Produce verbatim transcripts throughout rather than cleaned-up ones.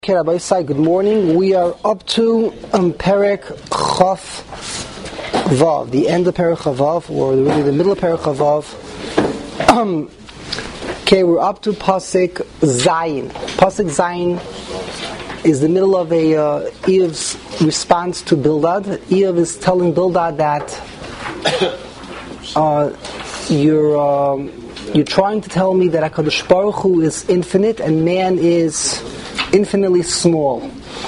Okay, Rabbi Isai, good morning. We are up to um, Perek Chaf Vav, the end of Perek Chavav, or really the middle of Perek Chavav. Um, okay, we're up to Pasuk Zayin. Pasuk Zayin is the middle of a uh, Eiv's response to Bildad. Eiv is telling Bildad that uh, you're um, you're trying to tell me that HaKadosh Baruch Hu is infinite and man is infinitely small,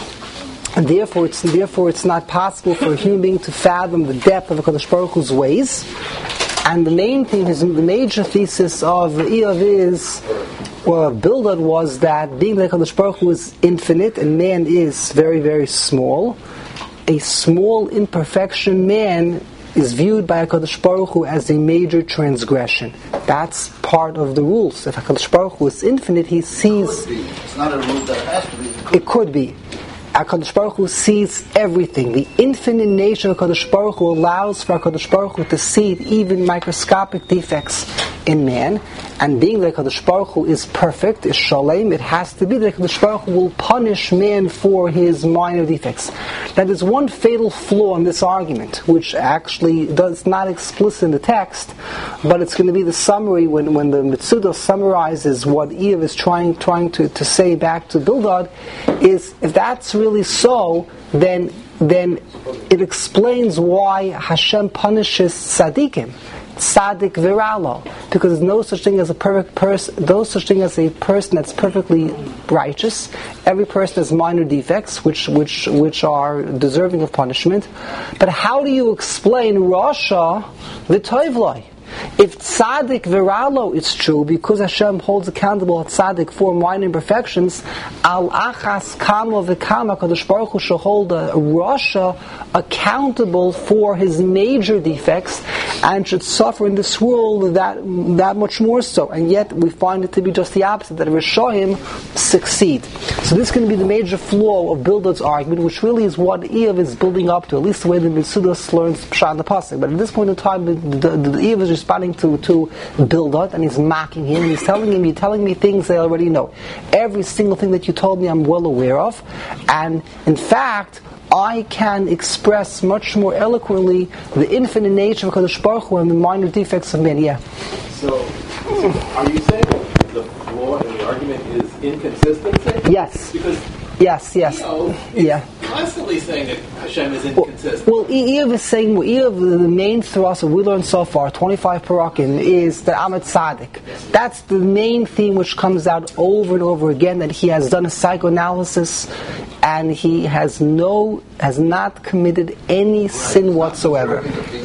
and therefore it's therefore it's not possible for a human being to fathom the depth of HaKadosh Baruch Hu's ways. And the main thing, his, the major thesis of Eiv is, well, Bildad was that being that HaKadosh Baruch Hu is infinite and man is very, very small, a small imperfection man is viewed by HaKadosh Baruch Hu as a major transgression. That's part of the rules. If HaKadosh Baruch Hu is infinite, he sees... It's not a rule that it has to be. It could, it could be. HaKadosh Baruch Hu sees everything. The infinite nature of HaKadosh Baruch Hu allows for HaKadosh Baruch Hu to see even microscopic defects in man. And being that HaKadosh Baruch Hu is perfect, is shalem, it has to be that HaKadosh Baruch Hu will punish man for his minor defects. Now there's one fatal flaw in this argument, which actually does not explicit in the text, but it's going to be the summary when, when the Mitzudah summarizes what Eiv is trying trying to, to say back to Bildad, is if that's really so, then then it explains why Hashem punishes tzaddikim, tzaddik viralo, because there's no such thing as a perfect person. No such thing as a person that's perfectly righteous. Every person has minor defects, which which which are deserving of punishment. But how do you explain Rasha v'toivloi? If tzaddik viralo is true, because Hashem holds accountable at tzaddik for minor imperfections, al achas kama v'kama, HaKadosh Baruch Hu shall hold a rasha accountable for his major defects and should suffer in this world that that much more so. And yet we find it to be just the opposite, that Rishoyim succeed. So this is going to be the major flaw of Bildad's argument, which really is what Eiv is building up to, at least the way the Mitzudah learns Pshat and the Pasuk. But at this point in time, the, the, the Eiv is responding to, to Bildad, and he's mocking him, and he's telling him, you're telling me things that I already know. Every single thing that you told me I'm well aware of, and in fact, I can express much more eloquently the infinite nature of HaKadosh Baruch Hu and the minor defects of men. Yeah. So, are you saying that the flaw in the argument is inconsistency? Yes. Because yes, yes, Eiv yeah. constantly saying that Hashem is inconsistent. Well, Eiv is saying, well, Eiv, the main thrust of what we learned so far, twenty-five parakim, is that I'm a tzaddik. That's the main theme which comes out over and over again, that he has done a psychoanalysis and he has no, has not committed any sin whatsoever.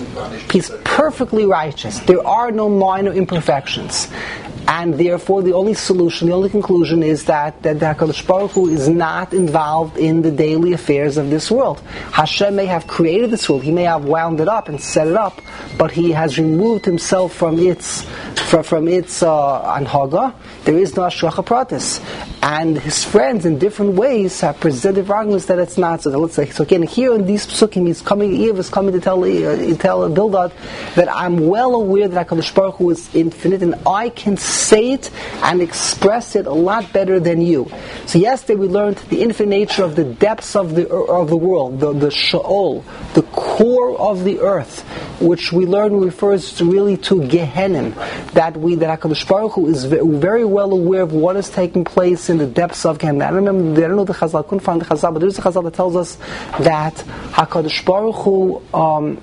He's perfectly righteous. There are no minor imperfections. And therefore, the only solution, the only conclusion is that, that HaKadosh Baruch Hu is not involved in the daily affairs of this world. Hashem may have created this world, He may have wound it up and set it up, but He has removed Himself from its from, from its uh, anhaga. There is no hashgacha pratis. And His friends, in different ways, have presented arguments that it's not so. Let's say, so again, here in these psukim, he's coming, Eiv is coming to tell, uh, tell Bildad that I'm well aware that HaKadosh Baruch Hu is infinite, and I can say it and express it a lot better than you. So yesterday we learned the infinite nature of the depths of the of the world, the, the Sheol, the core of the earth, which we learned refers to really to Gehenim, that we that HaKadosh Baruch Hu is very well aware of what is taking place in the depths of Gehenim. I don't remember, I don't know the Chazal, I couldn't find the Chazal, but there's a Chazal that tells us that HaKadosh Baruch Hu, um,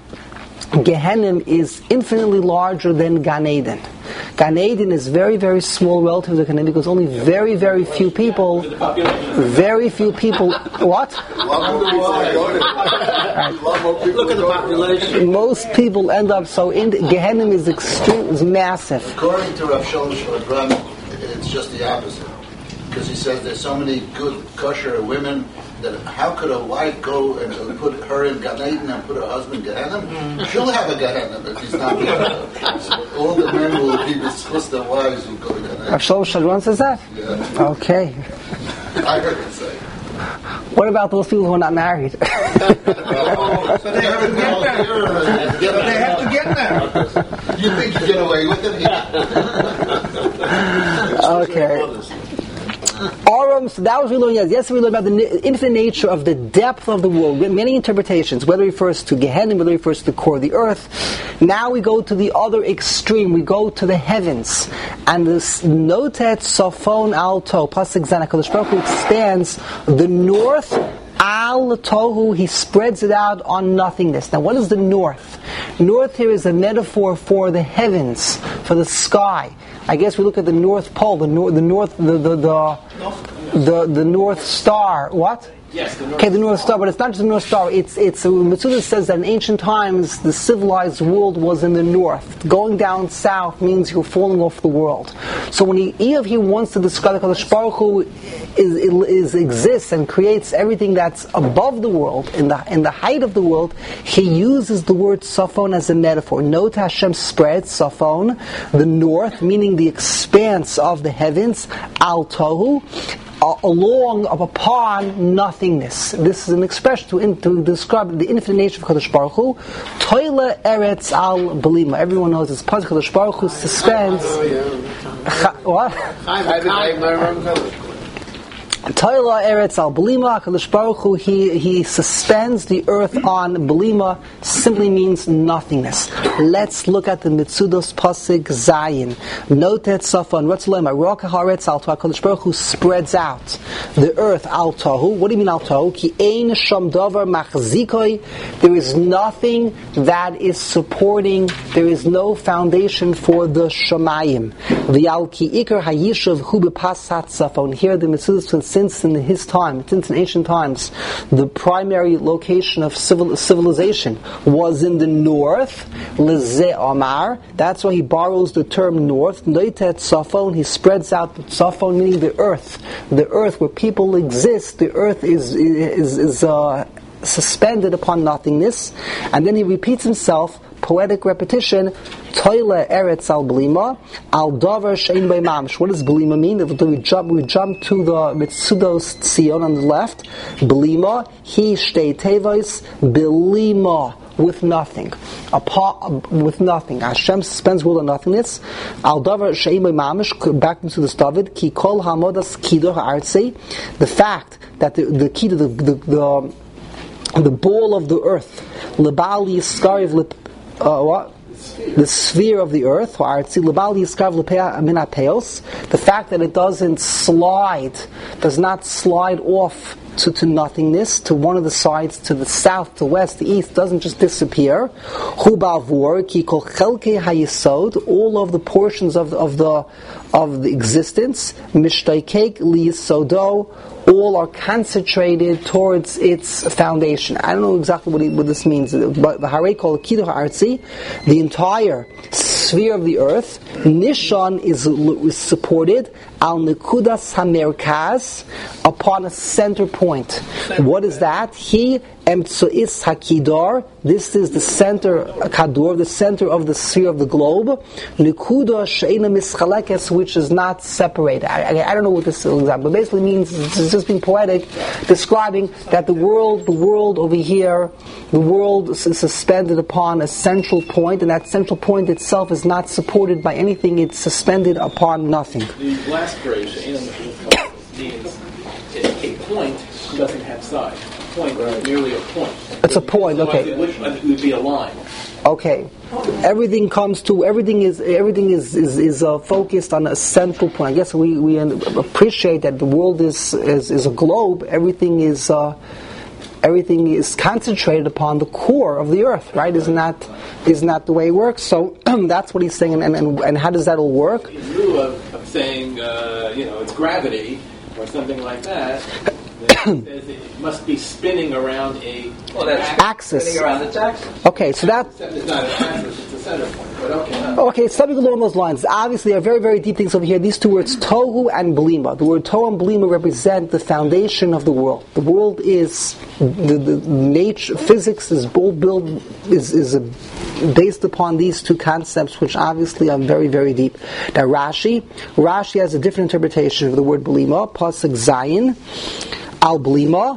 Gehenim is infinitely larger than Gan Eden. Gan Eden is very, very small relative to Gehenim because only very, very few people, very few people, what? Right. Look at the population. Most people end up, so in the, Gehenim is extreme, is massive. According to Rav Shlomo Shulchan, it's just the opposite. Because he says there's so many good kosher women that how could a wife go and put her in Gan Eden and put her husband in Gehenim? She'll have a Gehenim if he's not Gehenim. All the men will be discussed their wives who go to Gehenim. Rav Shlomo Shulchan says that? Yeah. Okay. I heard it say. What about those people who are not married? Oh, so they have to get married. So they have to get married. You think you get away with it? Okay. Aram, so that was we learned yesterday. We learned about the infinite nature of the depth of the world. We have many interpretations, whether it refers to Gehenna, whether it refers to the core of the earth. Now we go to the other extreme. We go to the heavens. And this Notet Sofon Alto, Pasuk Zan, HaKadosh Baruch Hu expands the north Al Tohu, he spreads it out on nothingness. Now what is the north? North here is a metaphor for the heavens, for the sky. I guess we look at the North Pole, the north, the north, the the the, the, the North Star. What? Yes, the North Okay, the North Star, but it's not just the North Star. It's it's. Metzudah says that in ancient times the civilized world was in the north. Going down south means you're falling off the world. So when he, Eov he wants to describe the Kadosh Baruch Hu is, is exists and creates everything that's above the world, in the in the height of the world, he uses the word Safon as a metaphor. Note Hashem spreads Safon, the north, meaning the expanse of the heavens, Al Tohu, along of upon nothingness. This is an expression to, in, to describe the infinite nature of Kadosh Baruch Hu. Toila Eretz Al Belima. Everyone knows this. Kadosh Baruch Hu suspends. What? Toila Eretz Al Belima, Kadosh Baruch Hu, he, he suspends the earth on Belima, simply means nothingness. Let's look at the Mitzudos Pasuk Zayin. Notet Safon, Ratzalema, Roka Haaretz Al Tohu, Kadosh Baruch Hu spreads out the earth Al Tohu. What do you mean Al Tohu? Ki ein sham davar machzikoi. There is nothing that is supporting, there is no foundation for the Shamayim. V'al ki ikar hayishav hu b'pasat Safon. Here the Mitzudos, since in his time, since in ancient times, the primary location of civil, civilization was in the north, Leze Amar. That's why he borrows the term north. Noitet Safon, he spreads out the Safon, meaning the earth. The earth where people exist, the earth is is, is uh, suspended upon nothingness. And then he repeats himself, poetic repetition, Toile Eretz Al Belima, Al Davar Shein Bei Mamish. What does Belima mean? If we jump, we jump to the Mitzudos Tzion on the left. Belima, He Shtei Tevois, Belima, with nothing. Apart, with nothing. Hashem suspends world on nothingness. Al Davar Shein Bei Mamish, back into the David, Ki Kol Hamodas Kido Ha'artzi. The fact that the, the key to the, the, the, the ball of the earth, Lebali Skariv Lip, uh, what? The sphere of the earth, the fact that it doesn't slide, does not slide off to, to nothingness, to one of the sides, to the south, to west, the east, doesn't just disappear. All of the portions of the, of the, of the existence, all are concentrated towards its foundation. I don't know exactly what, he, what this means, but the Harei called Kido Ha'artzi, the entire sphere of the earth, Nishan is, is supported al Nekudas HaMerkaz, upon a center point. What is that? He Emtsois Hakidor. This is the center, Kador, the center of the sphere of the globe. Nekuda Sheina Mischalekes, which is not separated. I, I, I don't know what this example, but basically means it's just being poetic, describing that the world, the world over here, the world is suspended upon a central point, and that central point itself is not supported by anything. It's suspended upon nothing. The last phrase, Sheina Mischalekes, means a point doesn't have sides. Point, right. Merely a point. It's a point, okay. It would, it would be a line. Okay. Everything comes to everything is everything is is, is uh, focused on a central point. I guess we, we appreciate that the world is is, is a globe. Everything is uh, everything is concentrated upon the core of the earth, right? Isn't that isn't that the way it works? So that's what he's saying. And and, and how does that all work? In lieu of, of saying uh, you know it's gravity or something like that. It must be spinning around a well, that's axis. Spinning around its axis. Okay, so that it's not an axis; it's a center point. But okay. Okay, something along those lines. Obviously, there are very, very deep things over here. These two words, tohu and belima. The word tohu and belima represent the foundation of the world. The world is the, the nature, physics is all built is is a, based upon these two concepts, which obviously are very, very deep. Now, Rashi, Rashi has a different interpretation of the word belima. Pasuk Zayin. Al Belima,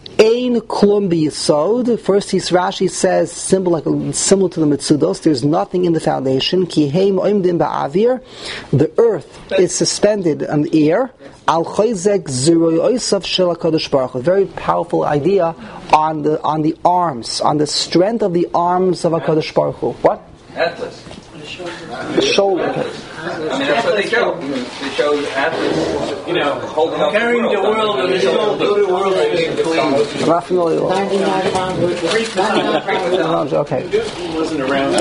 Ein klum b'yisod. First, his Rashi says, similar, like, similar to the Mitzudos, there's nothing in the foundation. Ki heim oimdim ba'avir. The earth is suspended in the air. Al chayzek ziroi oisav shel HaKadosh Baruch Hu. A very powerful idea on the on the arms, on the strength of the arms of HaKadosh Baruch Hu. What? Atlas. The shoulder. I mean, that's what they show. They show Atlas, you know, holding up carrying the world on his shoulder. The world in between. I'm not familiar with Okay. He wasn't around.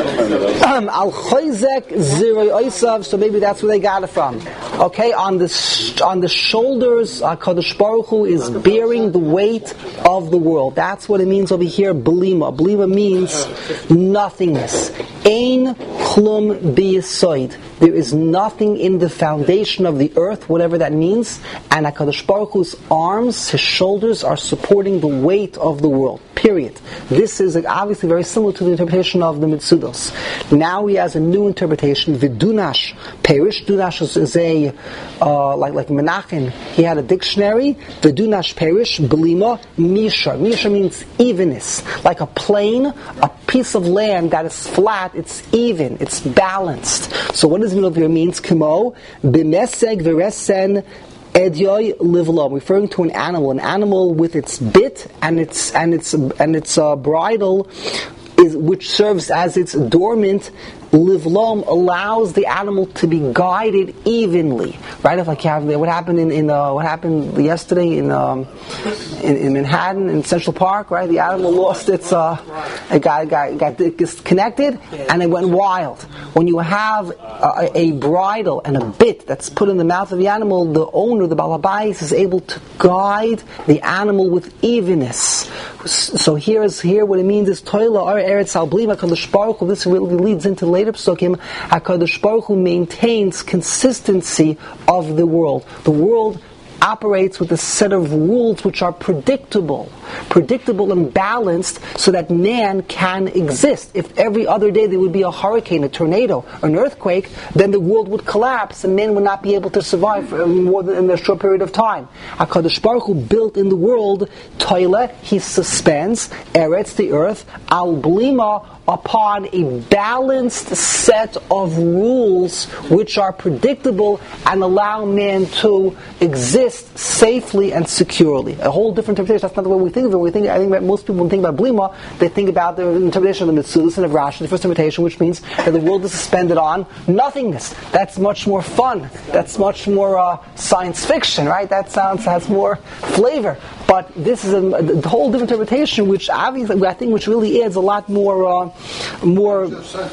Al chayzek ziroi oisav. So maybe that's where they got it from. Okay, on the on the shoulders, HaKadosh Baruch Hu is bearing the weight of the world. That's what it means over here. Belima. Belima means nothingness. Ein klum b'yisoid. There is nothing in the foundation of the earth, whatever that means, and HaKadosh Baruch Hu's arms, his shoulders, are supporting the weight of the world. Period. This is obviously very similar to the interpretation of the Mitzudos. Now he has a new interpretation. Vidunash perish. Dunash is, is a uh, like like Menachem. He had a dictionary. Vidunash perish. Belima misha. Misha means evenness, like a plain, a piece of land that is flat. It's even. It's balanced. So what does it mean over here? It means kimo b'meseg v'resen Edyoy livlom, referring to an animal, an animal with its bit and its and its and its uh, bridle, is which serves as its dormant. Livlom allows the animal to be guided evenly, right? If like have what happened in, in uh, what happened yesterday in, um, in in Manhattan in Central Park, right? The animal lost its, uh, it got got got disconnected and it went wild. When you have a, a bridle and a bit that's put in the mouth of the animal, the owner, the balabais, is able to guide the animal with evenness. So here is here what it means is toila or eretz al bli HaKadosh Baruch Hu. This really leads into later psukim. HaKadosh Baruch Hu maintains consistency of the world. The world operates with a set of rules which are predictable, predictable and balanced, so that man can exist. If every other day there would be a hurricane, a tornado, an earthquake, then the world would collapse and man would not be able to survive for more than in a short period of time. HaKadosh Baruch Hu built in the world toile, he suspends eretz, the earth, al blima, upon a balanced set of rules which are predictable and allow man to exist safely and securely. A whole different interpretation. That's not the way we think of it. We think, I think that most people, when they think about Blima, they think about the interpretation of the Mitzudos and of Rashi, the first interpretation, which means that the world is suspended on nothingness. That's much more fun. That's much more uh, science fiction, right? That sounds has more flavor. But this is a, a whole different interpretation, which obviously I think which really adds a lot more. Uh, more.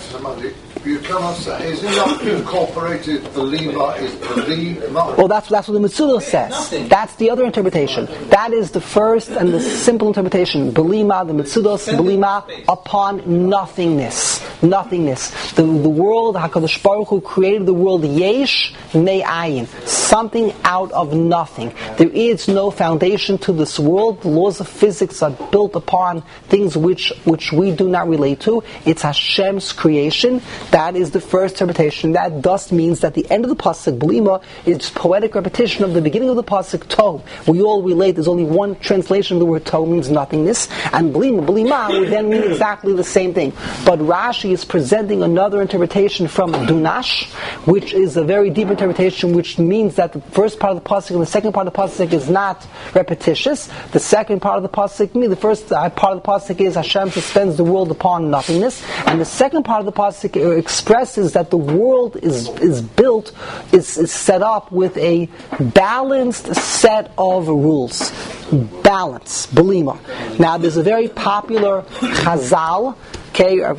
You cannot say, is it not incorporated? Belima is belima. Well, that's that's what the Mitzudos says. Nothing. That's the other interpretation. That is the first and the simple interpretation. Belima, the Mitzudos, belima upon nothingness, nothingness. The the world, Hakadosh Baruch Hu created the world yesh me'ayin, something out of nothing. There is no foundation to this world. The laws of physics are built upon things which which we do not relate to. It's Hashem's creation. That is the first interpretation. That thus means that the end of the pasuk, Belima, is poetic repetition of the beginning of the pasuk, Tov. We all relate, there's only one translation of the word Tov, means nothingness, and Belima, Belima would then mean exactly the same thing. But Rashi is presenting another interpretation from Dunash, which is a very deep interpretation, which means that the first part of the pasuk and the second part of the pasuk is not repetitious. The second part of the pasuk, the first part of the pasuk is Hashem suspends the world upon nothingness, and the second part of the pasuk expresses that the world is is built, is, is set up with a balanced set of rules. Balance, Belima. Now, there's a very popular Chazal, okay, uh,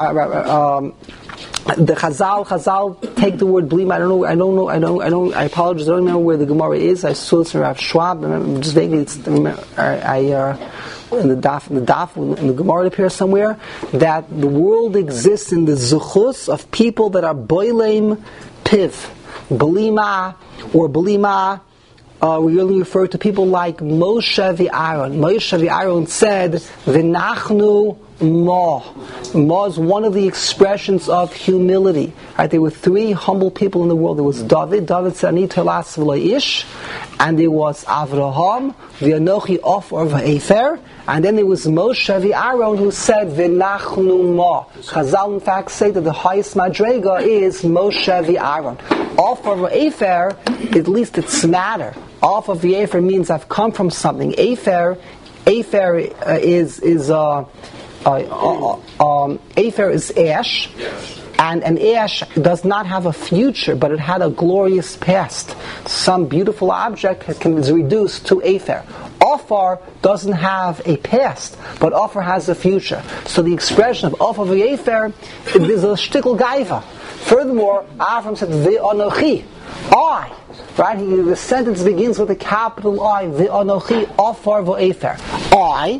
uh, um, the Chazal, Chazal take the word Belima. I don't know. I don't know. I don't. I don't. I apologize. I don't remember where the Gemara is. I saw this in Rav Schwab. I remember, just vaguely. It's, I. I uh, in the daf, in the daf, in the Gemara it appears somewhere that the world exists in the zuchus of people that are boilem piv, Belima or Belima. Uh, we really refer to people like Moshe v'Aaron. Moshe v'Aaron said, "V'nachnu Ma. Ma is one of the expressions of humility. Right? There were three humble people in the world. There was David. David said, Ani tolas v'lo ish. And there was Avraham, v'anochi ofar v'efer. And then there was Moshe v'Aaron who said, v'nachnu ma. Chazal in fact say that the highest madrega is Moshe v'Aaron. Ofar v'efer, at least it's matter. Ofar v'efer means I've come from something. Efer, Efer uh, is, is, uh, uh, uh, um, Efer is ash. Yes. And an ash does not have a future, but it had a glorious past. Some beautiful object can, is reduced to Afer. Ofar doesn't have a past, but Ofar has a future. So the expression of Ofar v'Afer is a shtickle gaiva. Furthermore, Avram said, Ve'anochi, I. Right? He, the sentence begins with a capital I. Ve'anochi, Ofar v'Afer. I,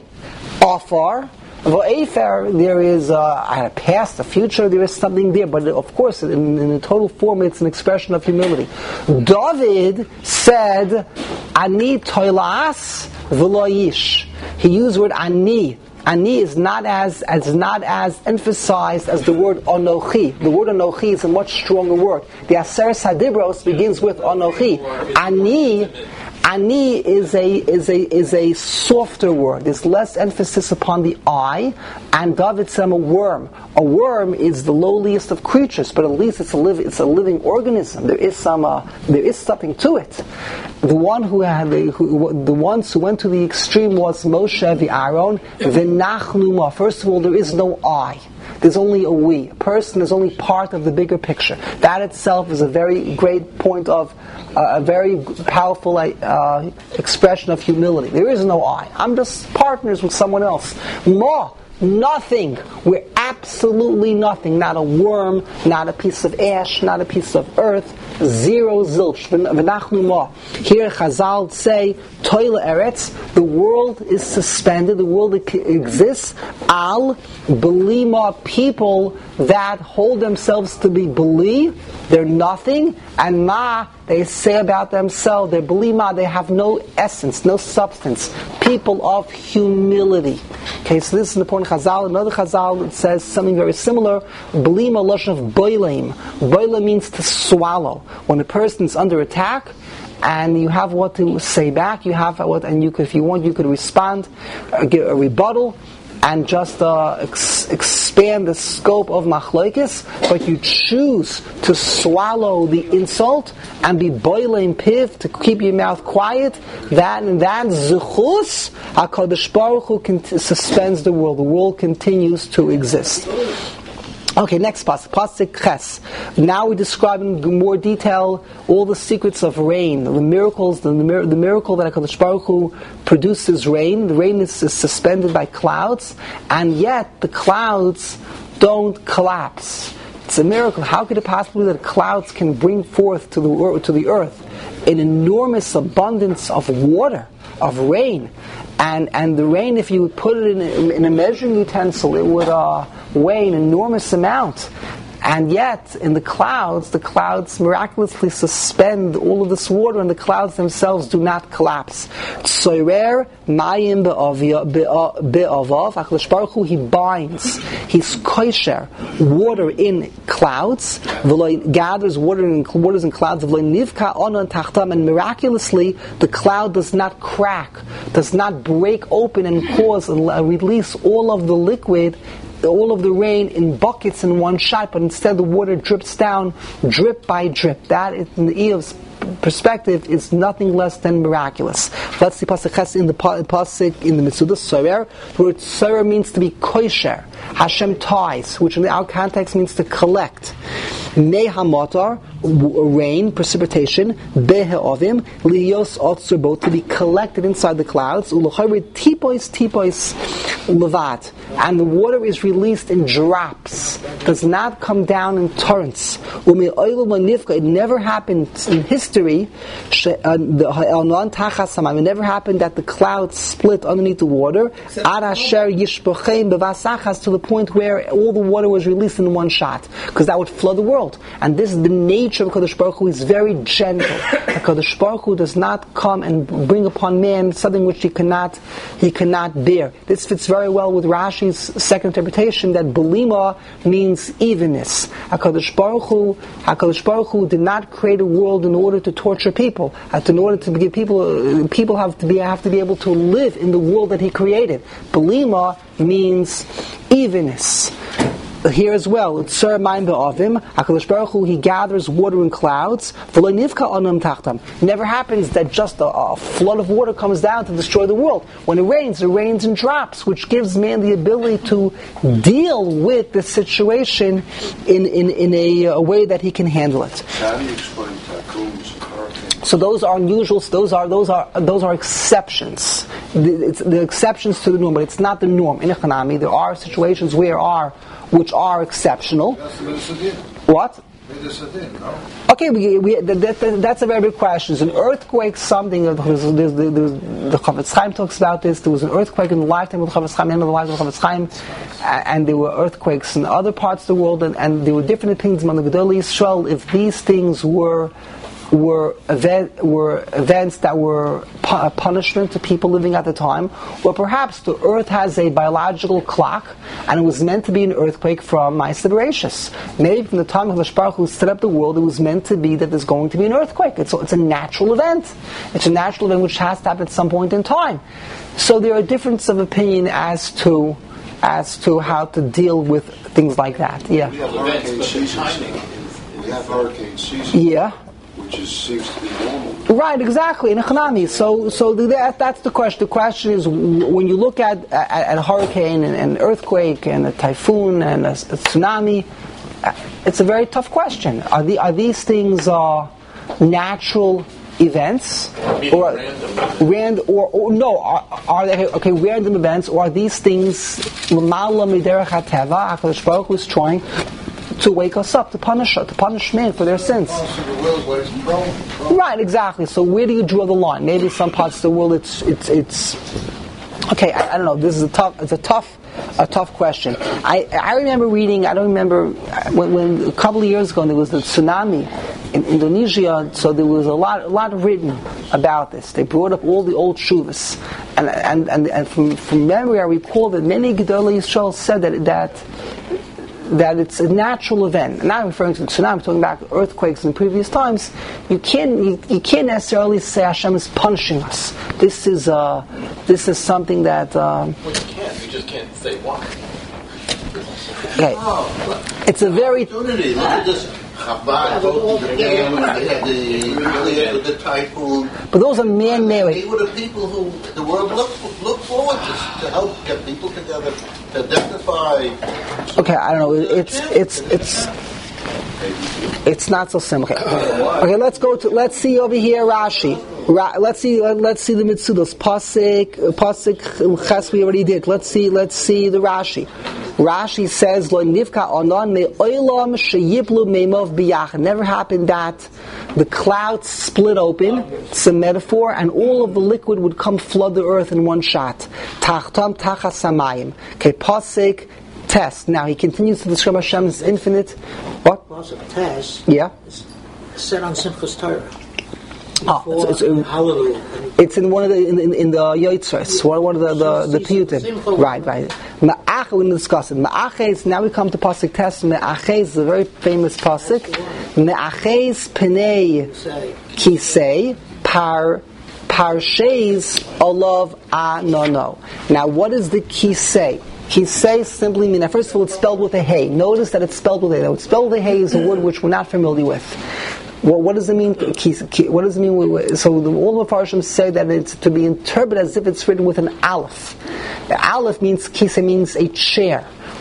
Ofar, V'Afer, there is uh, a past, a future, there is something there, but of course, in, in the total form, it's an expression of humility. David said, Ani toilas v'lo yish. He used the word ani. Ani is not as, as not as emphasized as the word Anochi. The word Anochi is a much stronger word. The Aseret Hadibros begins with Anochi. Ani. Ani is a is a is a softer word. There's less emphasis upon the I, and David said a worm. A worm is the lowliest of creatures, but at least it's a live it's a living organism. There is some uh, there is something to it. The one who had the, who, the ones who went to the extreme was Moshe v'Aaron v'nachnu. First of all, there is no I. There's only a we. A person is only part of the bigger picture. That itself is a very great point of, uh, a very powerful uh, expression of humility. There is no I. I'm just partners with someone else. Ma, nothing. We're absolutely nothing. Not a worm, not a piece of ash, not a piece of earth. Zero zilch. V'nachnu ma. Here Chazal say, Toila Eretz, the world is suspended, the world exists, al belima, people that hold themselves to be beli, they're nothing, and ma, they say about themselves, they're belima, they have no essence, no substance, people of humility. Okay, so this is an important Chazal. Another Chazal says something very similar, belima lashon of boilim. Boilim means to swallow. When a person is under attack, and you have what to say back, you have what, and you could, if you want, you could respond, uh, give a rebuttal, and just uh, ex- expand the scope of machlokes, but you choose to swallow the insult and be boiling piv to keep your mouth quiet. That and that zuchus, HaKadosh Baruch Hu cont- suspends the world. The world continues to exist. Okay, next pasuk, pasuk ches. Now we describe in more detail all the secrets of rain, the miracles, the, the, the miracle that HaKadosh Baruch Hu produces rain. The rain is, is suspended by clouds, and yet the clouds don't collapse. It's a miracle. How could it possibly be that clouds can bring forth to the to the earth an enormous abundance of water, of rain? And and the rain, if you would put it in a, in a measuring utensil, it would uh, weigh an enormous amount. And yet, in the clouds, the clouds miraculously suspend all of this water, and the clouds themselves do not collapse. Tsoyer mayim be'avav. HaKadosh Baruch Hu, He binds, He's koisher, water in clouds, gathers water in waters in clouds, and miraculously, the cloud does not crack, does not break open and cause and release all of the liquid, all of the rain in buckets in one shot, but instead the water drips down drip by drip. That, in the Eov's perspective, is nothing less than miraculous. Let's see pasuk ches in the pasuk in the Mitzudah Sorer. The word Sorer means to be koisher. Hashem ties, which in our context means to collect. Mehamotar, rain, precipitation. Beheovim, lios otzur, to be collected inside the clouds. Ulochayrid tipois tipois levat, and the water is released in drops, does not come down in torrents. It never happened in history. It never happened that the clouds split underneath the water. To the point where all the water was released in one shot, because that would flood the world. And this is the nature of Kadosh Baruch Hu. He's very gentle. Kadosh Baruch Hu does not come and bring upon man something which he cannot he cannot bear. This fits very well with Rashi's second interpretation that Belima means evenness. HaKadosh Baruch Hu, HaKadosh Baruch Hu did not create a world in order to torture people. In order to give people, people have to be have to be able to live in the world that He created. Belima means evenness. Here as well, it's Sir Maim Be'avim, HaKadosh Baruch Hu, He gathers water in clouds. V'lo nivka onam tachtam. Never happens that just a, a flood of water comes down to destroy the world. When it rains, it rains in drops, which gives man the ability to deal with the situation in, in, in a, a way that he can handle it. How do you explain typhoons and hurricanes? So those are unusual. Those are those are those are exceptions. The, it's the exceptions to the norm, but it's not the norm. In economy, there are situations where are which are exceptional. What? Okay, we, we, that, that, that's a very big question. Is an earthquake something? There's, there's, there's, the Chafetz Chaim talks about this. There was an earthquake in the lifetime of the Chafetz Chaim, in the life of the Chafetz Chaim, and there were earthquakes in other parts of the world, and, and there were different opinions among the Gedolei Yisrael if these things were were event, were events that were pu- a punishment to people living at the time, or perhaps the earth has a biological clock and it was meant to be an earthquake from Ma'aseh Bereishis. Maybe from the time of Kadosh Baruch Hu set up the world, it was meant to be that there's going to be an earthquake. It's, it's a natural event. It's a natural event which has to happen at some point in time. So there are differences of opinion as to as to how to deal with things like that. Yeah. We have hurricane seasons. We have hurricane season. Yeah. Which is, seems to be normal. Right, exactly, in economy. So, so that, that's the question. The question is, when you look at, at, at a hurricane and an earthquake and a typhoon and a, a tsunami, it's a very tough question. Are the are these things uh, natural events, or random, random or, or no? Are, are they okay? Random events, or are these things l'mala miderech hateva? HaKadosh Baruch Hu is trying to wake us up, to punish to punish men for their sins. Right, exactly. So where do you draw the line? Maybe some parts of the world it's it's it's okay. I, I don't know. This is a tough. It's a tough a tough question. I I remember reading. I don't remember when, when a couple of years ago there was the tsunami in Indonesia. So there was a lot a lot written about this. They brought up all the old shuvas, and and and, and from, from memory I recall that many Gedolei Yisrael said that that. that it's a natural event. And I'm referring to the tsunami, I'm talking about earthquakes in previous times. You can't you, you can't necessarily say Hashem is punishing us. This is uh, this is something that. Um, well, you can't. You just can't say why. Okay, it's a very. Opportunity. Look at this. Chabad, both the dam, they had the nuclear, the typhoon. But those are man-made. They were the people who the world looked look forward to, to help get people together to identify. Okay, I don't know. It's it's it's it's not so simple. Okay, okay let's go to let's see over here Rashi. Ra, let's see let, let's see the Mitzudos. Pasik Pasik Ches we already did. Let's see let's see the Rashi. Rashi says, "Lo nivka onan me oilam sheyiplu meimov biyach." Never happened that the clouds split open. It's a metaphor, and all of the liquid would come flood the earth in one shot. Tachtam tachas samayim. Okay, pasuk test. Now he continues to describe Hashem's infinite. What? Pasuk test. Yeah. It's set on Simchas Torah. Oh, it's, it's, Hallelujah. It's in one of the in, in, in the Yotzros, one one of the the, the Piyutim. Right, right. Ma'ach, we're going to discuss it. Ma'aches. Now we come to pasuk test. Ma'aches is a very famous pasuk. Ma'aches penei kisei par parshes olav anono. Now, what is the kisei? Kisei simply means. Now, first of all, it's spelled with a hey. Notice that it's spelled with a hey. It's spelled with a hey is a word which we're not familiar with. Well, what does it mean? What does it mean? So the, all the Mepharshim say that it's to be interpreted as if it's written with an aleph. The aleph means kisei means a chair.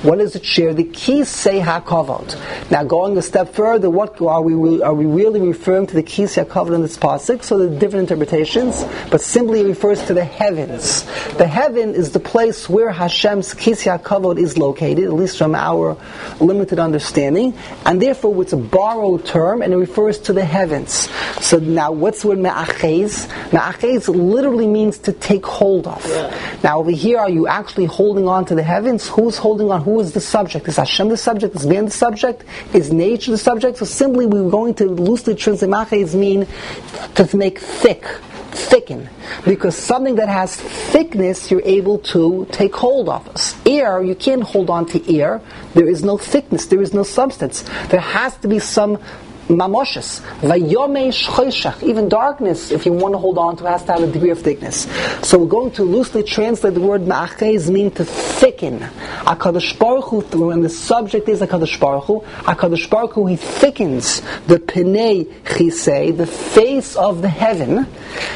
What does it share? The Kisei HaKavod. Now, going a step further, what are we are we really referring to the Kisei HaKavod in this pasuk? So there are different interpretations, but simply it refers to the heavens. The heaven is the place where Hashem's Kisei HaKavod is located, at least from our limited understanding, and therefore it's a borrowed term, and it refers to the heavens. So now, what's the word me'achez? Me'achez literally means to take hold of. Yeah. Now, over here, are you actually holding on to the heavens? Who's holding on? Who is the subject? Is Hashem the subject? Is man the subject? Is nature the subject? So simply, we're going to loosely translate me'achez mean to make thick. Thicken, because something that has thickness you're able to take hold of. Air, you can't hold on to air. There is no thickness, there is no substance. There has to be some mamoshes. Vayomesh choshech. Even darkness, if you want to hold on to, has to have a degree of thickness. So we're going to loosely translate the word ma'achez, mean to thicken. HaKadosh Baruch Hu, when the subject is HaKadosh Baruch Hu, HaKadosh Baruch Hu, He thickens the penei chisei, the face of the heaven,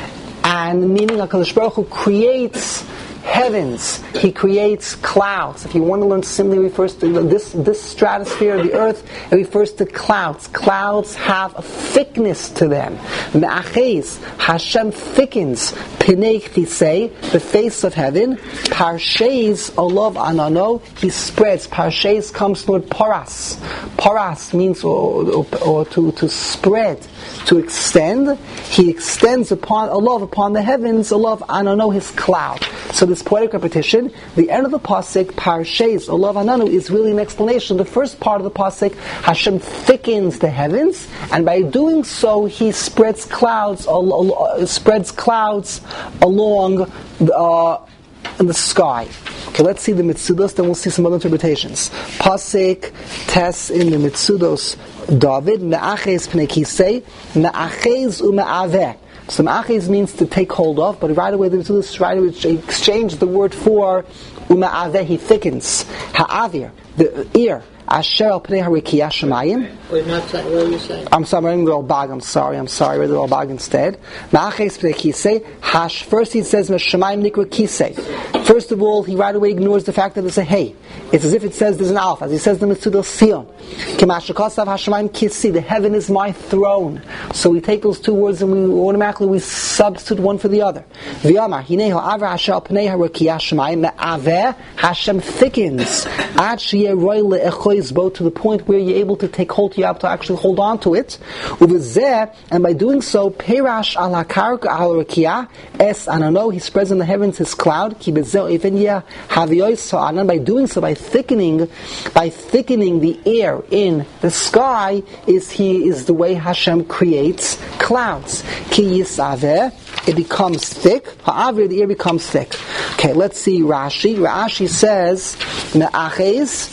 and meaning HaKadosh Baruch Hu creates heavens. He creates clouds. If you want to learn, simply refers to this this stratosphere of the earth. It refers to clouds. Clouds have a thickness to them. Me'achez, Hashem thickens. Pinei chisei, the face of heaven. Parshes, olav anano, He spreads. Parshes comes from the word paras. Paras means or, or, or to, to spread, to extend. He extends upon olav, upon the heavens, olav anano, His cloud. So this poetic repetition, the end of the pasuk, Parshes, olav ananu, is really an explanation. The first part of the pasuk, Hashem thickens the heavens, and by doing so, He spreads clouds, uh, spreads clouds along the, uh, in the sky. Okay, let's see the Mitzudos, then we'll see some other interpretations. Pasuk Tes in the Mitzudos, David, Me'achez pnei kisei, Me'achez u'me'aveh. So ma'achez means to take hold of, but right away the Mitzudos right away exchange the word for u'me'aveh, He thickens. Ha'avir, the ear. Asher al pnei harikiya shemayim. Wait, not that, what are you saying? I'm sorry, I'm reading the Ralbag, I'm sorry, I'm sorry, I read the Ralbag instead. Ma'achez pnei kisei. Hash, first he says, Shemayim nikra kisei. First of all, he right away ignores the fact that it's a hey. It's as if it says there's an alpha. As he says the Mitzudos Sion. K'mashakasav Hashemayim kisi. The heaven is my throne. So we take those two words and we automatically we substitute one for the other. V'yamar hineho avra asher al pnei harikiya shemayim me'aveh. Hashem thickens. Ad sheyeh roi le'echois bo, to the point where you're able to take hold, you have to actually hold on to it. Uv'zeh, and by doing so, peirash al hakarka al harikiya es anano. He spreads in the heavens His cloud. Ki bezeh even yeh haviyos sa'anan. By doing so, by thickening, by thickening the air in the sky, is he is the way Hashem creates clouds. Ki yisaveh, it becomes thick. Ha'avir, the air becomes thick. Okay, let's see Rashi. Rashi says me'achez.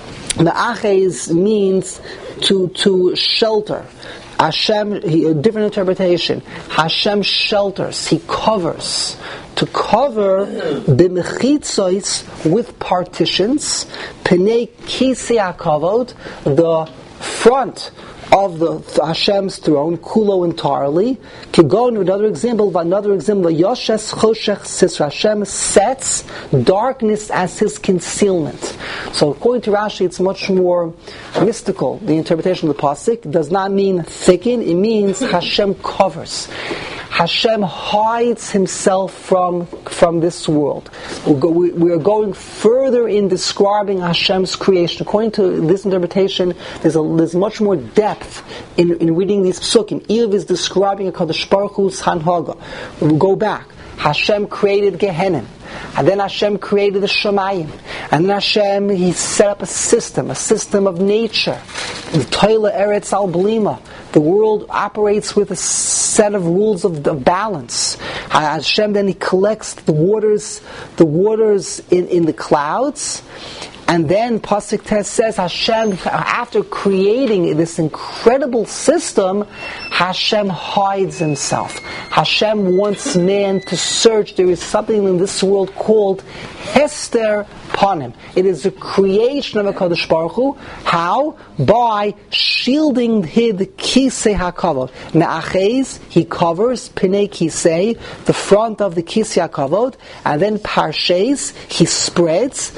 Me'achez means to to shelter. Hashem, he, a different interpretation. Hashem shelters. He covers. To cover b'mechitzos, with partitions, penei kisei hakavod, the front of the Hashem's throne, kulo entirely. Could go into another example. Another example, Yoshes choshech sisra. Hashem sets darkness as His concealment. So according to Rashi, it's much more mystical. The interpretation of the pasuk does not mean thicken; it means Hashem covers. Hashem hides Himself from from this world. We'll go, we, we are going further in describing Hashem's creation. According to this interpretation, there's a, there's much more depth in, in reading these psukim. Eve is describing a Kadosh Baruch Hu's Hanhaga. We'll go back. Hashem created Gehenna. And then Hashem created the Shemayim. And then Hashem, He set up a system, a system of nature. The Toila Eretz Al Blima. The world operates with a set of rules of, of balance. Hashem then He collects the waters, the waters in, in the clouds. And then Pasuk Tes says Hashem, after creating this incredible system, Hashem hides Himself. Hashem wants man to search. There is something in this world called Hester Panim. It is the creation of HaKadosh Baruch Hu. How? By shielding hid Kisei HaKavod. Me'achez, He covers, Pinei Kisei, the front of the Kisei HaKavod, and then Parshes, He spreads,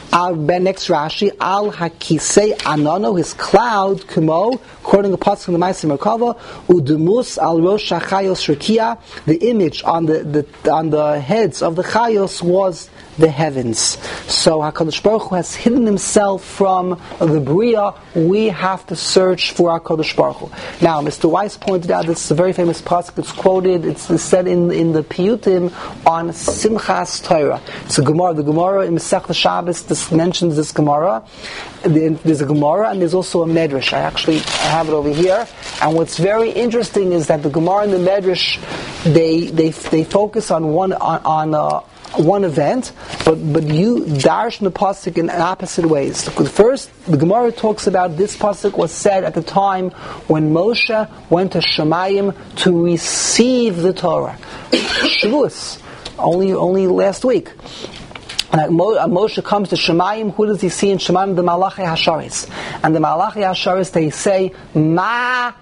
Al next Rashi, Al Hakisei Anano, his cloud, Kumo, according to Pasuk in the Ma'aseh Merkava, Udumus Al Rosh HaChayos Rekia, the image on the, the on the heads of the Chayos was the heavens. So HaKadosh Baruch Hu has hidden himself from the Bria. We have to search for HaKadosh Baruch Hu. Now, Mister Weiss pointed out this is a very famous pasuk. It's quoted, it's said in, in the Piyutim on Simchas Torah. It's a Gemara. The Gemara in Masechta Shabbos this mentions this Gemara. There's a Gemara and there's also a Medrash. I actually I have it over here. And what's very interesting is that the Gemara and the Medrash, they they they focus on one on, on uh, one event, but but you darsh the pasuk in opposite ways. The first, the Gemara talks about this pasuk was said at the time when Moshe went to Shemayim to receive the Torah. Shavuos, only only last week. And Moshe comes to Shemayim. Who does he see in Shemayim? The Malachi Hasharis. And the Malachi Hasharis, they say, Ma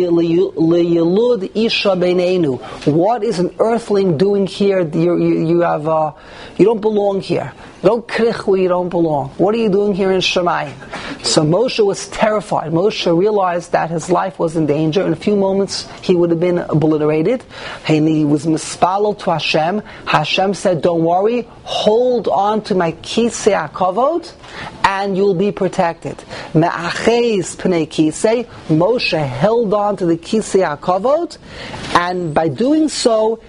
Yilud Isha Beineinu. What is an earthling doing here? You, you, you have, uh, you don't belong here. Don't krich where you don't belong. What are you doing here in Shemayim? So Moshe was terrified. Moshe realized that his life was in danger. In a few moments, he would have been obliterated. And he was mispalel to Hashem. Hashem said, don't worry, hold on to my kisei hakavod, and you'll be protected. Me'acheis pnei kisei, Moshe held on to the kisei hakavod, and by doing so,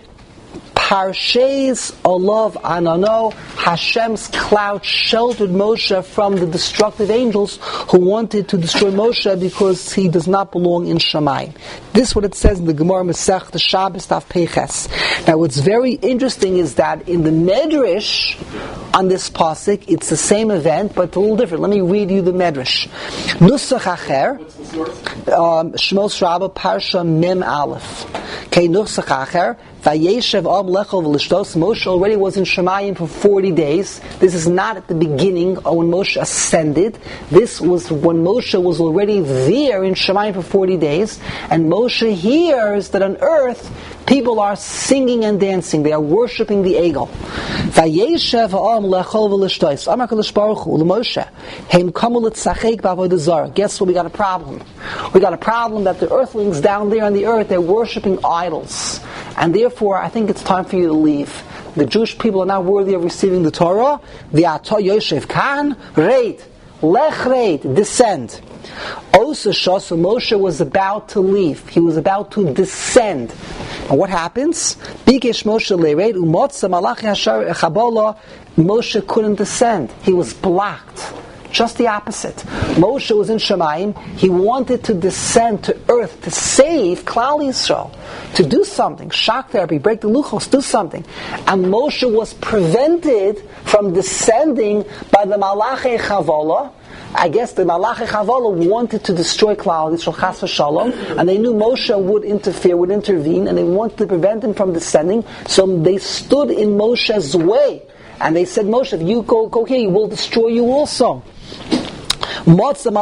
Parshes Olav Anano, Hashem's cloud sheltered Moshe from the destructive angels who wanted to destroy Moshe because he does not belong in Shamayim. This is what it says in the Gemara Masech, the Shabbos Daf Peiches. Now what's very interesting is that in the Medrash on this pasuk, it's the same event, but it's a little different. Let me read you the Medrash. Nusach Acher, um, Shmos Rabbah, Parsha Mem Aleph. Okay, Nusach Acher, Vayeshev Ab Lechol V'Lishtos. Moshe already was in Shemayim for forty days. This is not at the beginning or when Moshe ascended. This was when Moshe was already there in Shemayim for forty days. And Moshe hears that on earth people are singing and dancing. They are worshipping the Egel. Vayeshev Ab Lechol V'Lishtos. Amar Kadosh Baruch Hu L'Moshe Heim Kamu L'Tzachek B'Avodah Zarah. Guess what? We got a problem. We got a problem that the earthlings down there on the earth, they're worshipping idols. And therefore, I think it's time for you to leave. The Jewish people are not worthy of receiving the Torah. V'ato Yoshev Kan, Reit, Lech Reit, descend. Osa Shasa, Moshe was about to leave. He was about to descend. And what happens? Bikesh Moshe Leireit, Umotza Malachi Hashar Chabola, Moshe couldn't descend. He was blocked. Just the opposite. Moshe was in Shemayim. He wanted to descend to earth to save Klal Yisrael, to do something, shock therapy, break the luchos, do something. And Moshe was prevented from descending by the Malachi Chavola. I guess the Malachi Chavola wanted to destroy Klal Yisrael, Chas v'Shalom, and they knew Moshe would interfere, would intervene, and they wanted to prevent him from descending. So they stood in Moshe's way, and they said, Moshe, if you go, go here, he will destroy you also. Moshe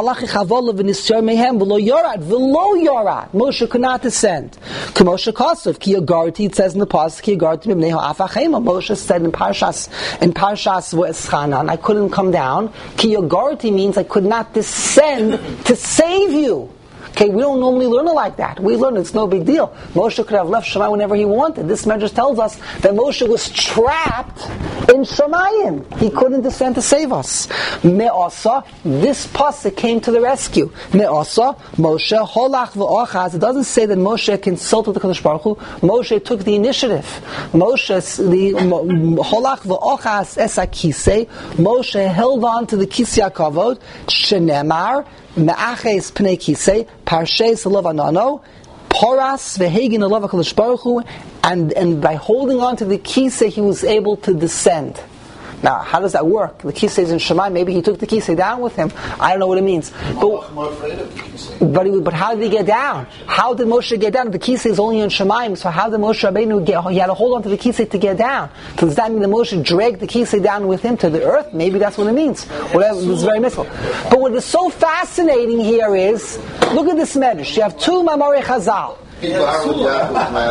could not descend. Moshe Kosov, Ki Yagarti, it says in the pasuk, Ki Yagarti Mibnei Ha'afachema. Moshe said in Parshas, in Parshas V'eschanan, I couldn't come down. Ki Yagarti means I could not descend to save you. Okay, we don't normally learn it like that. We learn it's no big deal. Moshe could have left Shemayim whenever he wanted. This Medrash tells us that Moshe was trapped in Shemayim. He couldn't descend to save us. Me'asa, this pasuk came to the rescue. Me'asa, Moshe, holach v'ochaz. It doesn't say that Moshe consulted the Kadosh Baruch Hu. Moshe took the initiative. Moshe, the holach v'ochaz esa kisei. Moshe held on to the kisei hakavod. Shenemar, me'aches pnei kisei. Parshes Olav Anano, Poras v'Hegin Olav HaKadosh Baruch Hu, and and by holding on to the kisei, he was able to descend. Now, how does that work? The kisei is in Shemayim. Maybe he took the kisei down with him. I don't know what it means. But, but, he, but how did he get down? How did Moshe get down? The kisei is only in Shemayim. So how did Moshe Rabbeinu get? He had to hold on to the kisei to get down. So does that mean that Moshe dragged the kisei down with him to the earth? Maybe that's what it means. Whatever, it's very mystical. But what is so fascinating here is, look at this medrash. You have two Mamorei Chazal.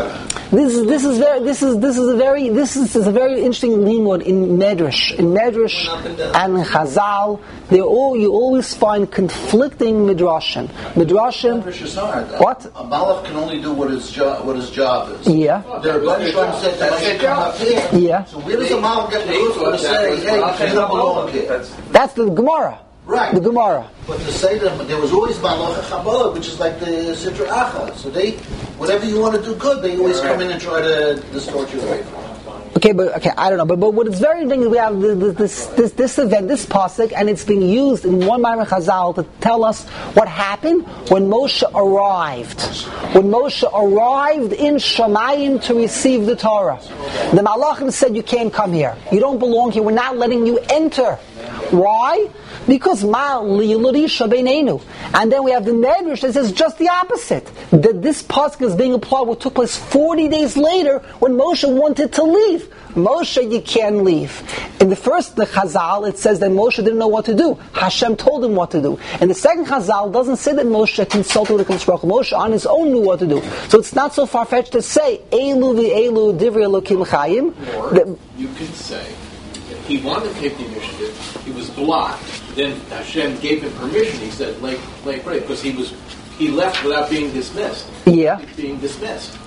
This is this is very this is this is a very this is, is a very interesting limud in Medrash. In Medrash and in Chazal, they all you always find conflicting midrashim. Midrashim. What? A malach can only do what his job what his job is. Yeah. Their bunch trying to say that they come up here. Yeah. So where does a malach get the chutzpah to say, hey, you don't belong here? That's the Gemara. Right. The Gemara. But to say to them, there was always malach Chabad, which is like the Sitra Acha. So they, whatever you want to do good, they always come in and try to distort you away from it. Okay, but okay, I don't know, but, but what is very interesting is we have this this this event, this pasuk, and it's being used in one Ma'amar Chazal to tell us what happened when Moshe arrived. When Moshe arrived in Shamayim to receive the Torah, the Malachim said, "You can't come here. You don't belong here. We're not letting you enter." Why? Because Ma li'lurisha beinenu. And then we have the Medrash that says just the opposite. That this pasuk is being applied what took place forty days later when Moshe wanted to leave. Moshe, you can't leave. In the first the Chazal, it says that Moshe didn't know what to do. Hashem told him what to do. And the second Chazal doesn't say that Moshe consulted with the Kodesh Baruch Hu. Moshe on his own knew what to do. So it's not so far-fetched to say, Elu v'elu divrei Elokim chayim. Or you can say, he wanted to take the initiative, he was blocked, then Hashem gave him permission, he said, lay, lay pray, because he was, he left without being dismissed. Yeah. He's being dismissed.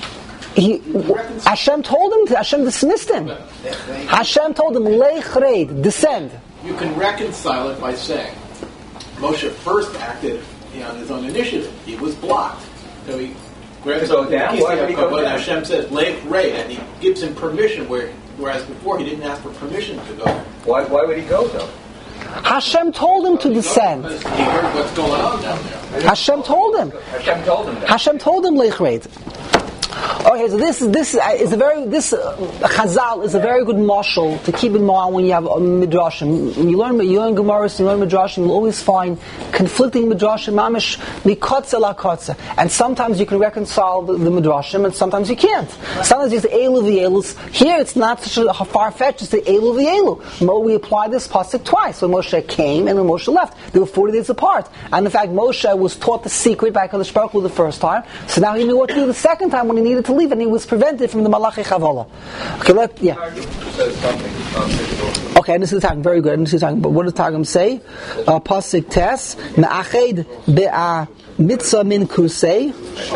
He, Hashem told him, to, Hashem dismissed him. Hashem told him, lay chreid, descend. You can reconcile it by saying, Moshe first acted you know, on his own initiative. He was blocked. So he grabs So down, why would he go but down? Hashem says, lay chreid, and he gives him permission, where, whereas before he didn't ask for permission to go. Why, why would he go, though? Hashem told him to descend. Because he heard what's going on down there. Hashem told him. Hashem told him that. Hashem told him lay chreid. Okay, so this this is a very this uh, Chazal is a very good mashal to keep in mind when you have a midrashim. When you learn you learn Gemaras, you learn midrashim, you'll always find conflicting midrashim, mamish mikotze la kotze. And sometimes you can reconcile the, the midrashim, and sometimes you can't. Sometimes you say elu v'elus. Here it's not such a far fetched to say elu v'elu. Mo, we apply this pasuk twice. When Moshe came and when Moshe left, they were forty days apart. And in fact, Moshe was taught the secret by Kadosh Baruch Hu the first time, so now he knew what to do the second time when he needed to leave, and he was prevented from the Malachi Chavola. Okay, let yeah. Okay, and this is the Targum. Very good. And this is the Targum. But what does Targum say? Uh, Pasuk Tes Me'ached be'a mitzvah min kusei.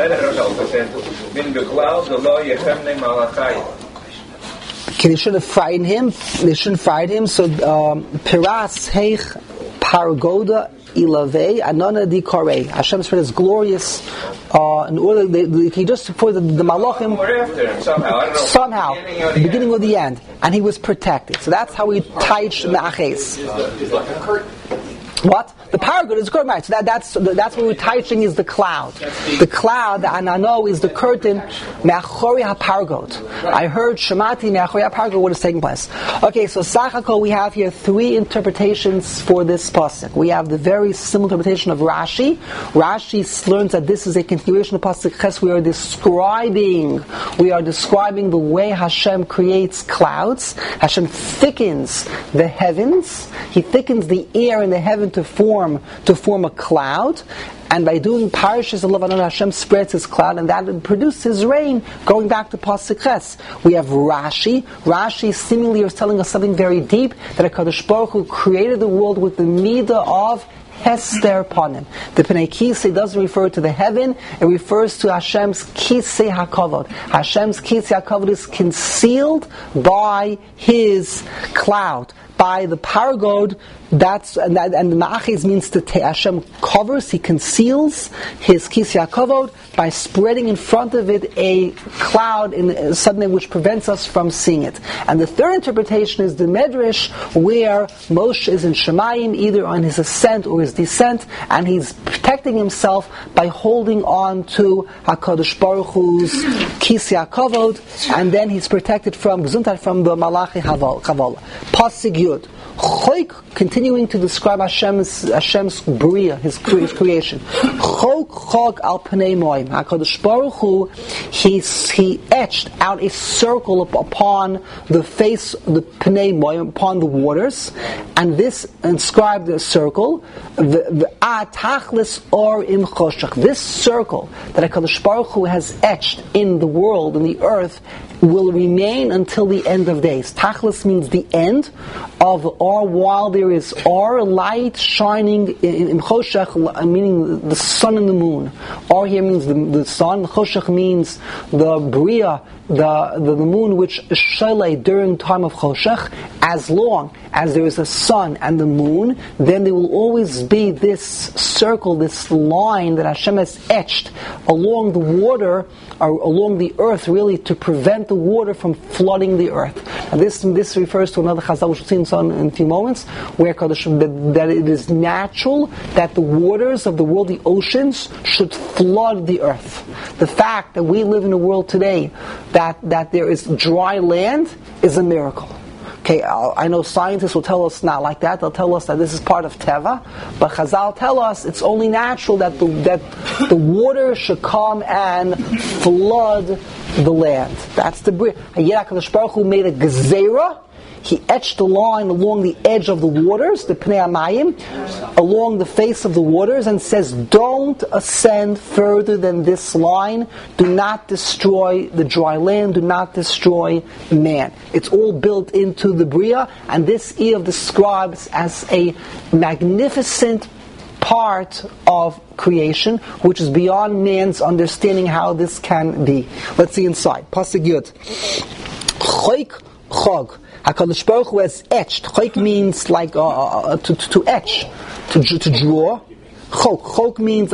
Okay, they shouldn't have frightened him. They shouldn't frighten him. So um, Piras Heich Paragoda Ilavei Anana Di Korei. Hashem spread His glorious. Uh, in order, they, they, he just put the, the Malachim somehow, somehow, the beginning or the end, and he was protected. So that's how we taich me'aches. It's like a curtain. What? The paragod is good, right? So that, that's that's what we're touching is the cloud. The cloud, the anano, is the curtain. Me'achori ha'paragod. I heard Shemati me'achori ha'paragod. What is taking place? Okay, so Sachako, we have here three interpretations for this pasuk. We have the very similar interpretation of Rashi. Rashi learns that this is a continuation of pasuk Ches. We are describing, we are describing the way Hashem creates clouds. Hashem thickens the heavens. He thickens the air in the heaven to form to form a cloud, and by doing parashas of Levanon, Hashem spreads His cloud, and that produces rain. Going back to pasuk Ches, we have Rashi. Rashi seemingly is telling us something very deep, that HaKadosh Baruch Hu created the world with the midah of Hester Panim. The Pnei Kisei doesn't refer to the heaven, it refers to Hashem's Kisei HaKavod. Hashem's Kisei HaKavod is concealed by His cloud, by the paragod. That's and, that, and the ma'achiz means to take. Hashem covers, He conceals His Kisei HaKavod by spreading in front of it a cloud, in uh, something which prevents us from seeing it. And the third interpretation is the Medrash, where Moshe is in Shemayim, either on his ascent or his descent, and he's protecting himself by holding on to HaKadosh Baruch Hu's Kisei HaKavod, and then he's protected from Gesundheit, from the Malachi Chavola. Pasuk Yud. Yud. Choik, continuing to describe Hashem's, Hashem's Bria, his, his creation. Chok chok al pnei moim. HaKadosh Baruch Hu, he, he etched out a circle upon the face, the pnei moim, upon the waters, and this inscribed a circle, the atachlis or im choshech. This circle that HaKadosh Baruch Hu has etched in the world, in the earth, will remain until the end of days. Tachlis means the end of or while there is or light shining in, in choshech, meaning the sun and the moon. Or here means the, the sun. Choshech means the bria, the, the, the moon which is shalei during time of choshech. As long as there is a sun and the moon, then there will always be this circle, this line that Hashem has etched along the water, or along the earth, really, to prevent the water from flooding the earth. And this this refers to another chazal, which we'll see in, some, in a few moments, where Kadosh, that, that it is natural that the waters of the world, the oceans, should flood the earth. The fact that we live in a world today that, that there is dry land is a miracle. Okay, I know scientists will tell us not like that. They'll tell us that this is part of Teva, but Chazal tell us it's only natural that the that the water should come and flood the land. That's the bri. Yet HaKadosh Baruch Hu made a gezerah. He etched a line along the edge of the waters, the Pnei Hamayim, along the face of the waters, and says, don't ascend further than this line. Do not destroy the dry land. Do not destroy man. It's all built into the Bria, and this Eov describes as a magnificent part of creation, which is beyond man's understanding how this can be. Let's see inside. Pasuk Yud. Choik chog. HaKadosh Baruch Hu has etched. Choik means like uh, uh, to, to, to etch, to, to draw. Chok. Chok means... Uh,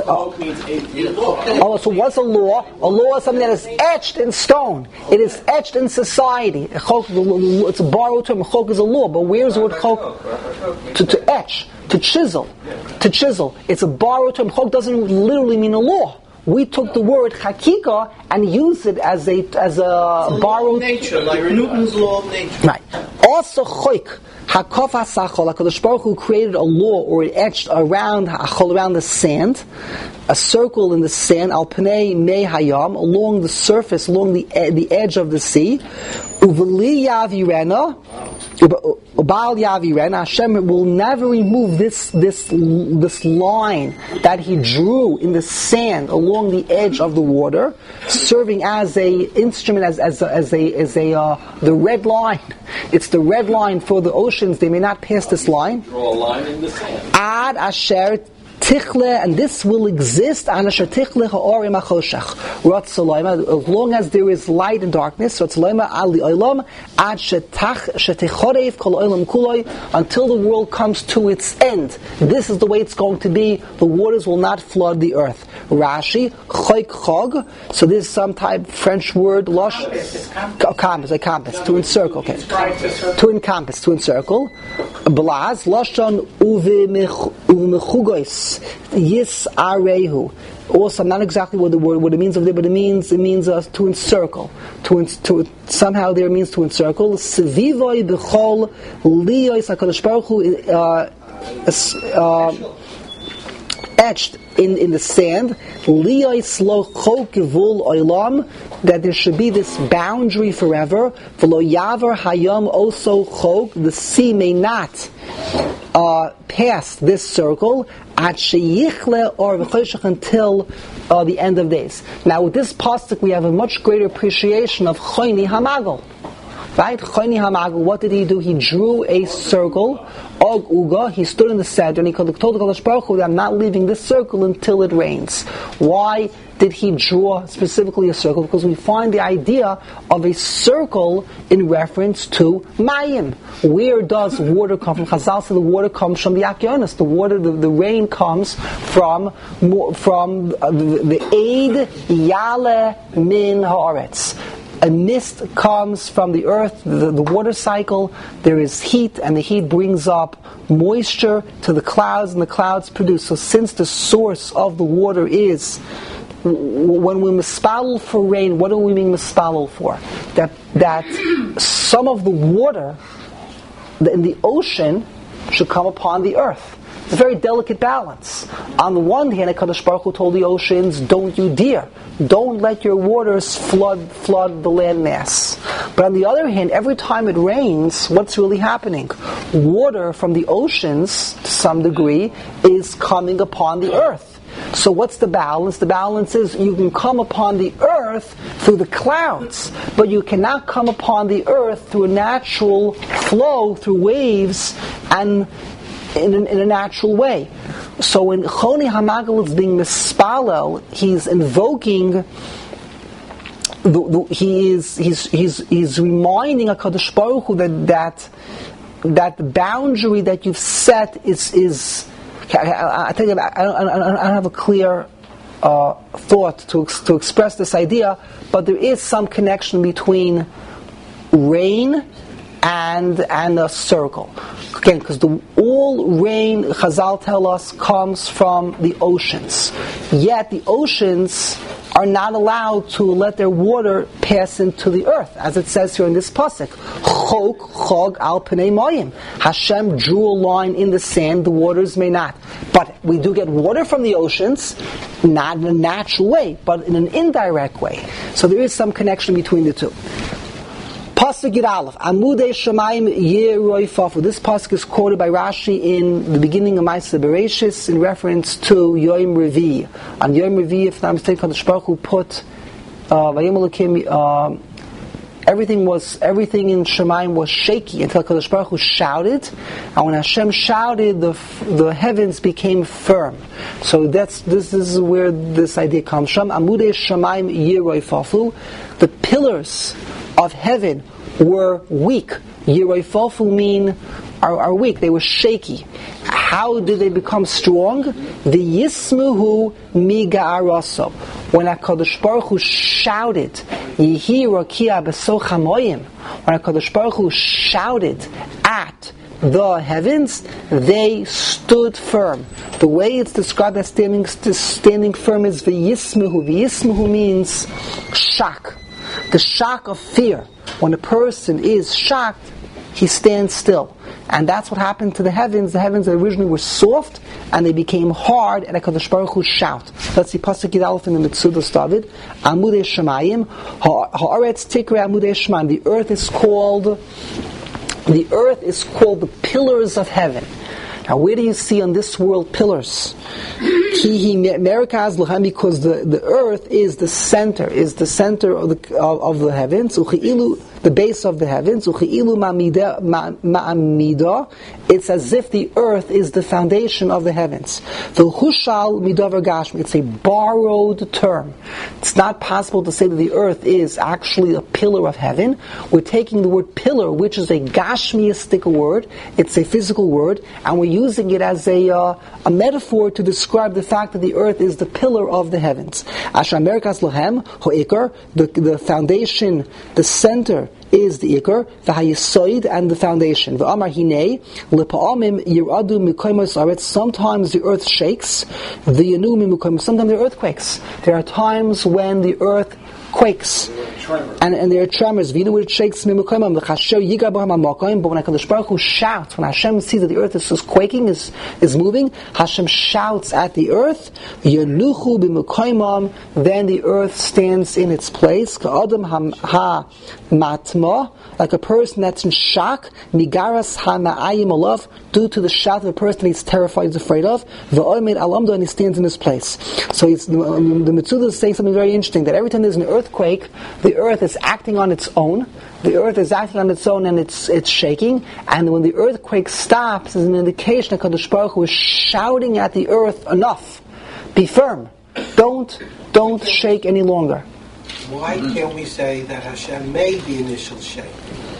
oh, so what's a law? A law is something that is etched in stone. It is etched in society. Chok, it's a borrowed term. Chok is a law, but where is the word chok? To, to etch, to chisel. To chisel. It's a borrowed term. Chok doesn't literally mean a law. We took the word chakika and used it as a as a it's borrowed nature, like Newton's law of nature. Right. Also, choik hakof hasachol. HaKadosh Baruch Hu created a law, or it etched around around the sand, a circle in the sand, al pnei mei hayam, along the surface, along the the edge of the sea. Uveli yavirena, ubal yavirena. Hashem will never remove this this this line that He drew in the sand along the edge of the water, serving as a instrument, as as a, as a as a uh, the red line. It's the red line for the oceans. They may not pass this line. Draw a line in the sand. Ad asher tichle, and this will exist an asher tichle ha'orim ha'choshech. As long as there is light and darkness, Ratzaloima ali olam ad shetach shetichorev kol olam kuloi, until the world comes to its end. This is the way it's going to be. The waters will not flood the earth. Rashi choik chog. So this is some type French word lush. Compass, a compass to encircle. Okay, to encompass, to encircle. Blaz lashon uvemechugois. Yis arehu. Also, not exactly what the word what it means of there, but it means it means uh, to encircle. To, to somehow there means to encircle. Sevivoi b'chol liyos HaKadosh Baruch Hu uh, uh, etched in, in the sand. Liyos lo chok gevul olam, that there should be this boundary forever. V'lo yaver hayam also chok, the sea may not uh, pass this circle at sheyichle or v'choshech, until uh, the end of days. Now with this pasuk we have a much greater appreciation of Choini Hamagol. Right? Choini Hamagol, what did he do? He drew a circle, Og Uga, he stood in the center and he told the Kadosh Baruch Hu that I'm not leaving this circle until it rains. Why did he draw specifically a circle? Because we find the idea of a circle in reference to Mayim. Where does water come from? Chazal said the water comes from the Akyonis. The water, the, the rain comes from from uh, the, the Eid Yale Min Haaretz. A mist comes from the earth, the, the water cycle. There is heat, and the heat brings up moisture to the clouds, and the clouds produce. So since the source of the water is, when we mispalel for rain, what do we mean mispalel for? That that some of the water in the ocean should come upon the earth. It's a very delicate balance. On the one hand, HaKadosh Baruch Hu told the oceans, don't you dare. Don't let your waters flood flood the landmass. But on the other hand, every time it rains, what's really happening? Water from the oceans, to some degree, is coming upon the earth. So what's the balance? The balance is you can come upon the earth through the clouds, but you cannot come upon the earth through a natural flow, through waves, and in, in, in a natural way. So when Choni HaMagal is being mispalel, he's invoking, the, the, he is he's he's he's reminding HaKadosh Baruch Hu that that that the boundary that you've set is is. I, I think I don't, I don't have a clear uh, thought to to express this idea, but there is some connection between rain and and a circle. Again, because the all rain, Chazal tell us, comes from the oceans. Yet the oceans are not allowed to let their water pass into the earth, as it says here in this pasuk. Chok chog al pnei mayim. Hashem drew a line in the sand; the waters may not. But we do get water from the oceans, not in a natural way, but in an indirect way. So there is some connection between the two. Pasuk Yud Aleph, Amudei Shamayim Yeroi Fafu. This pasuk is quoted by Rashi in the beginning of Ma'aseh Bereshis in reference to Yom Revi. On Yom Revi, if I'm mistaken, Kadosh Baruch Hu put uh, Vayim Elokim. Uh, everything was everything in Shamayim was shaky until Kadosh Baruch Hu shouted, and when Hashem shouted, the the heavens became firm. So that's this, this is where this idea comes from. Amudei Shamayim Yeroi Fafu. The pillars of heaven were weak. Yeroi Fafu mean are, are weak. They were shaky. How did they become strong? The Yismuhu Miga'araso. When HaKadosh Baruch Hu shouted, Yehi Rakia Besoch HaMoyim, when HaKadosh Baruch Hu shouted at the heavens, they stood firm. The way it's described as standing, standing firm is V'yismuhu. V'yismuhu means shock. The shock of fear. When a person is shocked, he stands still. And that's what happened to the heavens. The heavens originally were soft, and they became hard, and HaKadosh Baruch Hu shout. Let's see, Pasuk Yud Aleph in the Metzudos David. Amudei Shamayim, Ha'aretz Tikre Amudei Shamayim. The earth is called, the earth is called the pillars of heaven. Now, where do you see on this world pillars? Because the, the earth is the center, is the center of the of, of the heavens. The base of the heavens. It's as if the earth is the foundation of the heavens. It's a borrowed term. It's not possible to say that the earth is actually a pillar of heaven. We're taking the word pillar, which is a gashmiistic word. It's a physical word, and we're using it as a uh, a metaphor to describe the fact that the earth is the pillar of the heavens. Asher Amerikas Lohem Ho'ikar, the the foundation, the center is the ikar, v'hayisoid, and the foundation. V'amar hinei lepa'amim yiradu mikoymos aretz. Sometimes the earth shakes. V'yanu mikoymos. Sometimes there are earthquakes. There are times when the earth quakes, and, and there are tremors. V'yanu when it shakes mikoymam l'chasher yigar b'ham ha'makoym. But when HaKadosh Baruch Hu shouts, when Hashem sees that the earth is, is quaking, is is moving, Hashem shouts at the earth. Yanuchu b'mikoymam. Then the earth stands in its place. Ka'adam ha matma, like a person that's in shock, migaras ha-ma'ayim alav, due to the shout of a person that he's terrified, he's afraid of, v'oimed alamdo, and he stands in his place. So it's, the, the Metzudos is saying something very interesting, that every time there's an earthquake, the earth is acting on its own, the earth is acting on its own and it's it's shaking, and when the earthquake stops, is an indication that Kadosh Baruch Hu is shouting at the earth, enough, be firm, don't, don't shake any longer. Why can't we say that Hashem made the initial shake?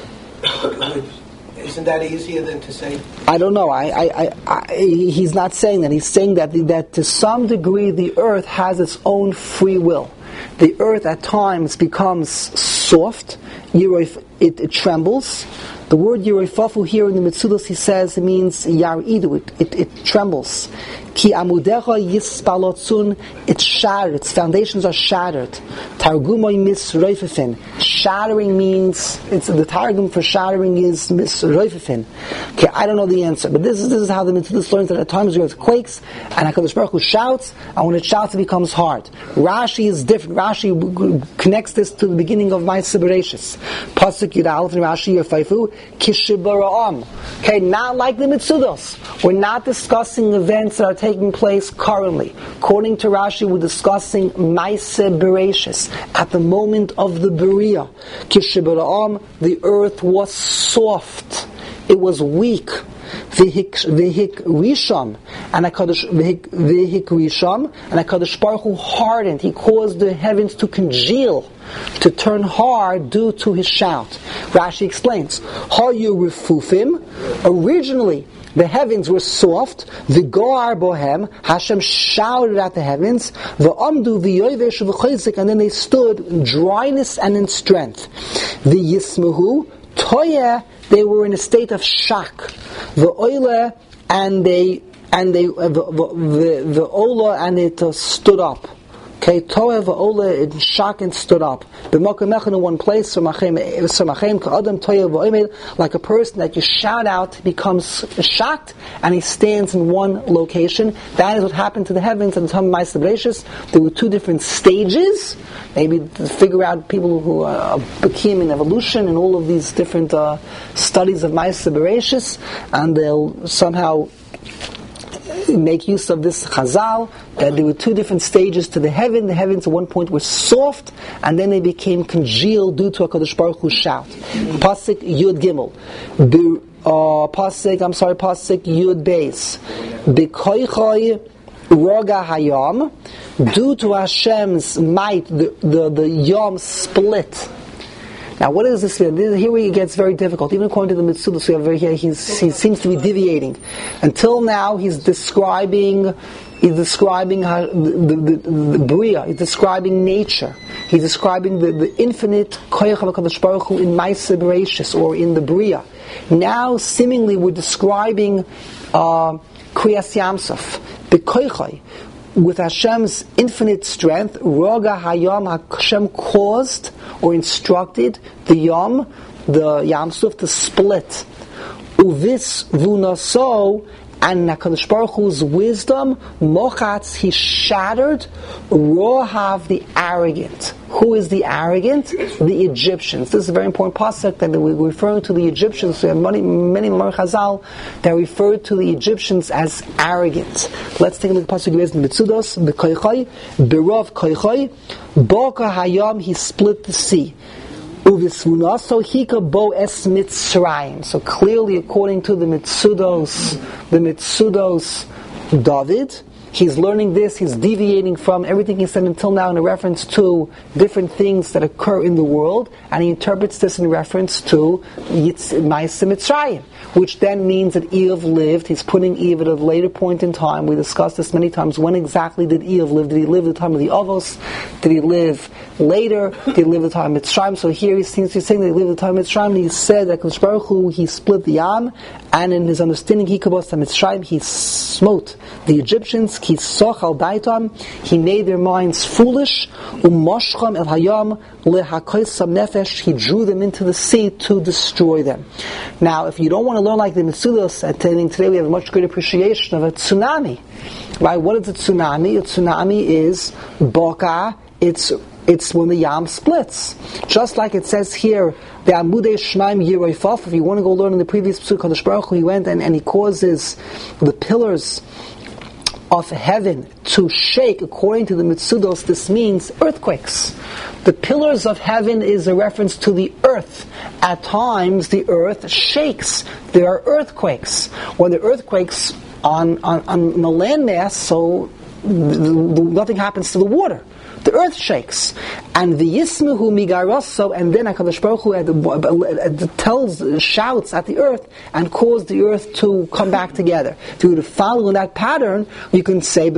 Isn't that easier than to say? I don't know. I, I, I, I, he's not saying that. He's saying that that to some degree the earth has its own free will. The earth at times becomes soft, Yeroif, it, it trembles. The word Yeroifafu here in the Mitzudos, he says, it means Yaridu, it, it, it trembles. Ki amudecha yispalotzun, it's shattered, its foundations are shattered. Targumoy misroifefin. Shattering means, it's the targum for shattering is misroifefin. Okay, I don't know the answer, but this is this is how the Mitzudos learns that at times the earth quakes, and HaKadosh Baruch Hu shouts, and when it shouts it becomes hard. Rashi is different. Rashi connects this to the beginning of Ma'aseh Bereishis. Pasuk Yud Aleph in Rashi Yerfaifu, Kishibara'am. Okay, not like the Mitzudos. We're not discussing events that are taking place currently. According to Rashi, we're discussing Ma'aseh Bereishis. At the moment of the Beriah, Kishibara'am, the earth was soft. It was weak. V'hik risham, and HaKadosh v'hik risham, and HaKadosh Baruch Hu hardened. He caused the heavens to congeal, to turn hard due to his shout. Rashi explains, Hayu rifufim. Originally, the heavens were soft. V'goar bohem. Hashem shouted at the heavens. V'amdu v'yovesh v'chayzik, and then they stood in dryness and in strength. V'yismehu toyeh. They were in a state of shock. The oila and they and they uh, the, the the ola and it uh, stood up. Okay, toev the ola in shock and stood up. The mokamechan in one place. So machem machem ka'adam toev v'oimel, like a person that you shout out becomes shocked and he stands in one location. That is what happened to the heavens at the time of Ma'aseh Bereishis. There were two different stages. Maybe to figure out people who are Bakim in evolution and all of these different uh, studies of Ma'aseh Bereishis, and they'll somehow make use of this Chazal, that there were two different stages to the heaven. The heavens at one point were soft, and then they became congealed due to a HaKadosh Baruch Hu shout. Pasuk Yud Gimel. Be, uh, Pasuk, I'm sorry, Pasuk Yud Beis. B'koichoi Roga Hayam. Due to Hashem's might, the, the, the Yom split. Now, what is this here? Here it gets very difficult. Even according to the Mitzudos, we have very, he's, he seems to be deviating. Until now, he's describing, he's describing the, the, the, the Bria. He's describing nature. He's describing the, the infinite Koyach of HaKadosh Baruch Hu in Ma'aseh Bereishis, or in the Bria. Now, seemingly, we're describing uh, Kriyas Yamsuf, the Koychai. With Hashem's infinite strength, Roga Hayam, Hashem caused or instructed the Yom, the Yam Suf, to split. Uvis Vunaso, and HaKadosh Baruch Hu's wisdom, Mochatz, he shattered Rohav, the arrogant. Who is the arrogant? The Egyptians. This is a very important pasuk that we're referring to the Egyptians. We have many, many Mar Chazal that refer to the Egyptians as arrogant. Let's take a look at pasuk in Mitzudos. B'koichai, Berov koichai, Boka Hayam, he split the sea. Uvisvunaso hika bo es Mitzrayim. So clearly, according to the Mitzudos, the Mitzudos David, he's learning this, he's deviating from everything he said until now in a reference to different things that occur in the world, and he interprets this in reference to Ma'aseh Mitzrayim, which then means that Eve lived. He's putting Eve at a later point in time. We discussed this many times. When exactly did Eve live? Did he live at the time of the Avos? Did he live later? Did he live at the time of Mitzrayim? So here he seems to be saying that he lived at the time of Mitzrayim. He said that Kadosh Baruch Hu, he split the Yam, and in his understanding, he kabos Mitzrayim, he smote the Egyptians. He soch al daitam. He made their minds foolish. Umoshcham el hayam lehakoisam nefesh. He drew them into the sea to destroy them. Now, if you don't want to learn like the Mitzudos, I think today we have a much greater appreciation of a tsunami. Right? What is a tsunami? A tsunami is boka. It's It's when the Yam splits. Just like it says here, the Amudei Shmaim Yeroifaf. If you want to go learn in the previous Pesuk, Kadosh Baruch Hu, he went and, and he causes the pillars of heaven to shake. According to the Mitzudos, this means earthquakes. The pillars of heaven is a reference to the earth. At times, the earth shakes. There are earthquakes. When the earthquakes on, on, on the landmass, so the, the, nothing happens to the water. the earth shakes. And the Yismahu Migaroso, and then HaKadosh Baruch Hu tells, shouts at the earth and caused the earth to come back together. If you were to follow in that pattern, you can say,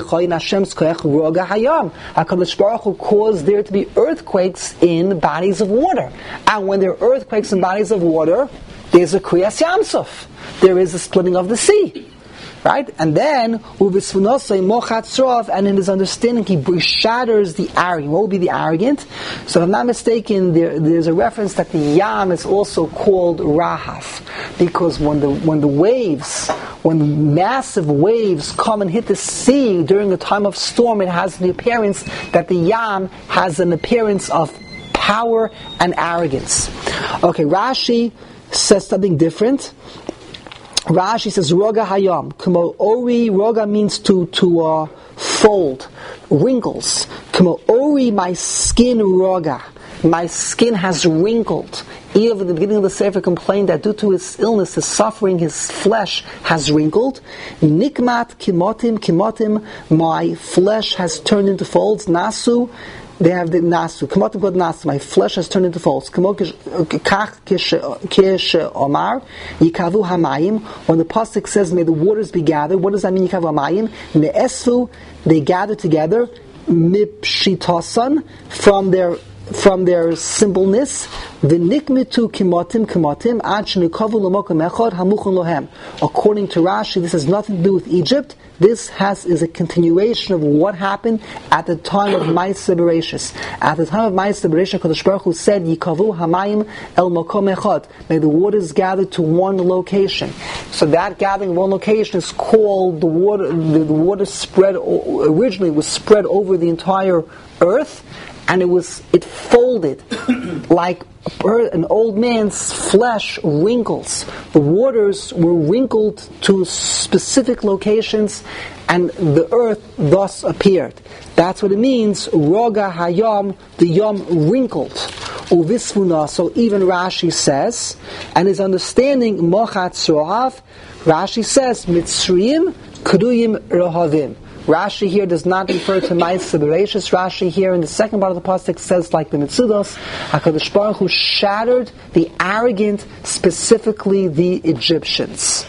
HaKadosh Baruch Hu caused there to be earthquakes in bodies of water. And when there are earthquakes in bodies of water, there's a Kriyas Yamsuf. There is a splitting of the sea. Right? And then, and in his understanding, he shatters the arrogant. What would be the arrogant? So if I'm not mistaken, there, there's a reference that the Yam is also called Rahaf. Because when the when the waves, when massive waves come and hit the sea during a time of storm, it has the appearance that the Yam has an appearance of power and arrogance. Okay, Rashi says something different. Rashi says, Roga Hayam. Kamo Ori, Roga means to, to uh, fold, wrinkles. Kamo Ori, my skin, Roga. My skin has wrinkled. Eve at the beginning of the Sefer complained that due to his illness, his suffering, his flesh has wrinkled. Nikmat Kimotim, Kimotim, my flesh has turned into folds. Nasu, they have the nasu. Kimotim kod nasu. My flesh has turned into folds. Kach kish omar yikavu hamayim. When the pasuk says, "May the waters be gathered," what does that mean? Yikavu hamayim. Ne'esfu, they gather together. Mipshitasan, from their from their simpleness. V'nikmitu kimotim kimotim ad shenikavu l'mokum echad hamuchun lohem. According to Rashi, this has nothing to do with Egypt. This has is a continuation of what happened at the time of Ma'aseh Bereshis. At the time of Ma'aseh Bereshis, Kadosh Baruch Hu said, "Yikavu hamayim el makom echad." May the waters gather to one location. So that gathering of one location is called the water. The, the water spread originally was spread over the entire earth, and it was it folded like an old man's flesh wrinkles. The waters were wrinkled to specific locations, and the earth thus appeared. That's what it means. Roga hayam, the yam wrinkled. Uvismuna. So even Rashi says, and his understanding mochat soav. Rashi says mitzrayim kruyim rohavim. Rashi here does not refer to Ma'aseh Bereshis. Rashi here in the second part of the pasuk says, like the Mitzudos, HaKadosh Baruch Hu shattered the arrogant, specifically the Egyptians.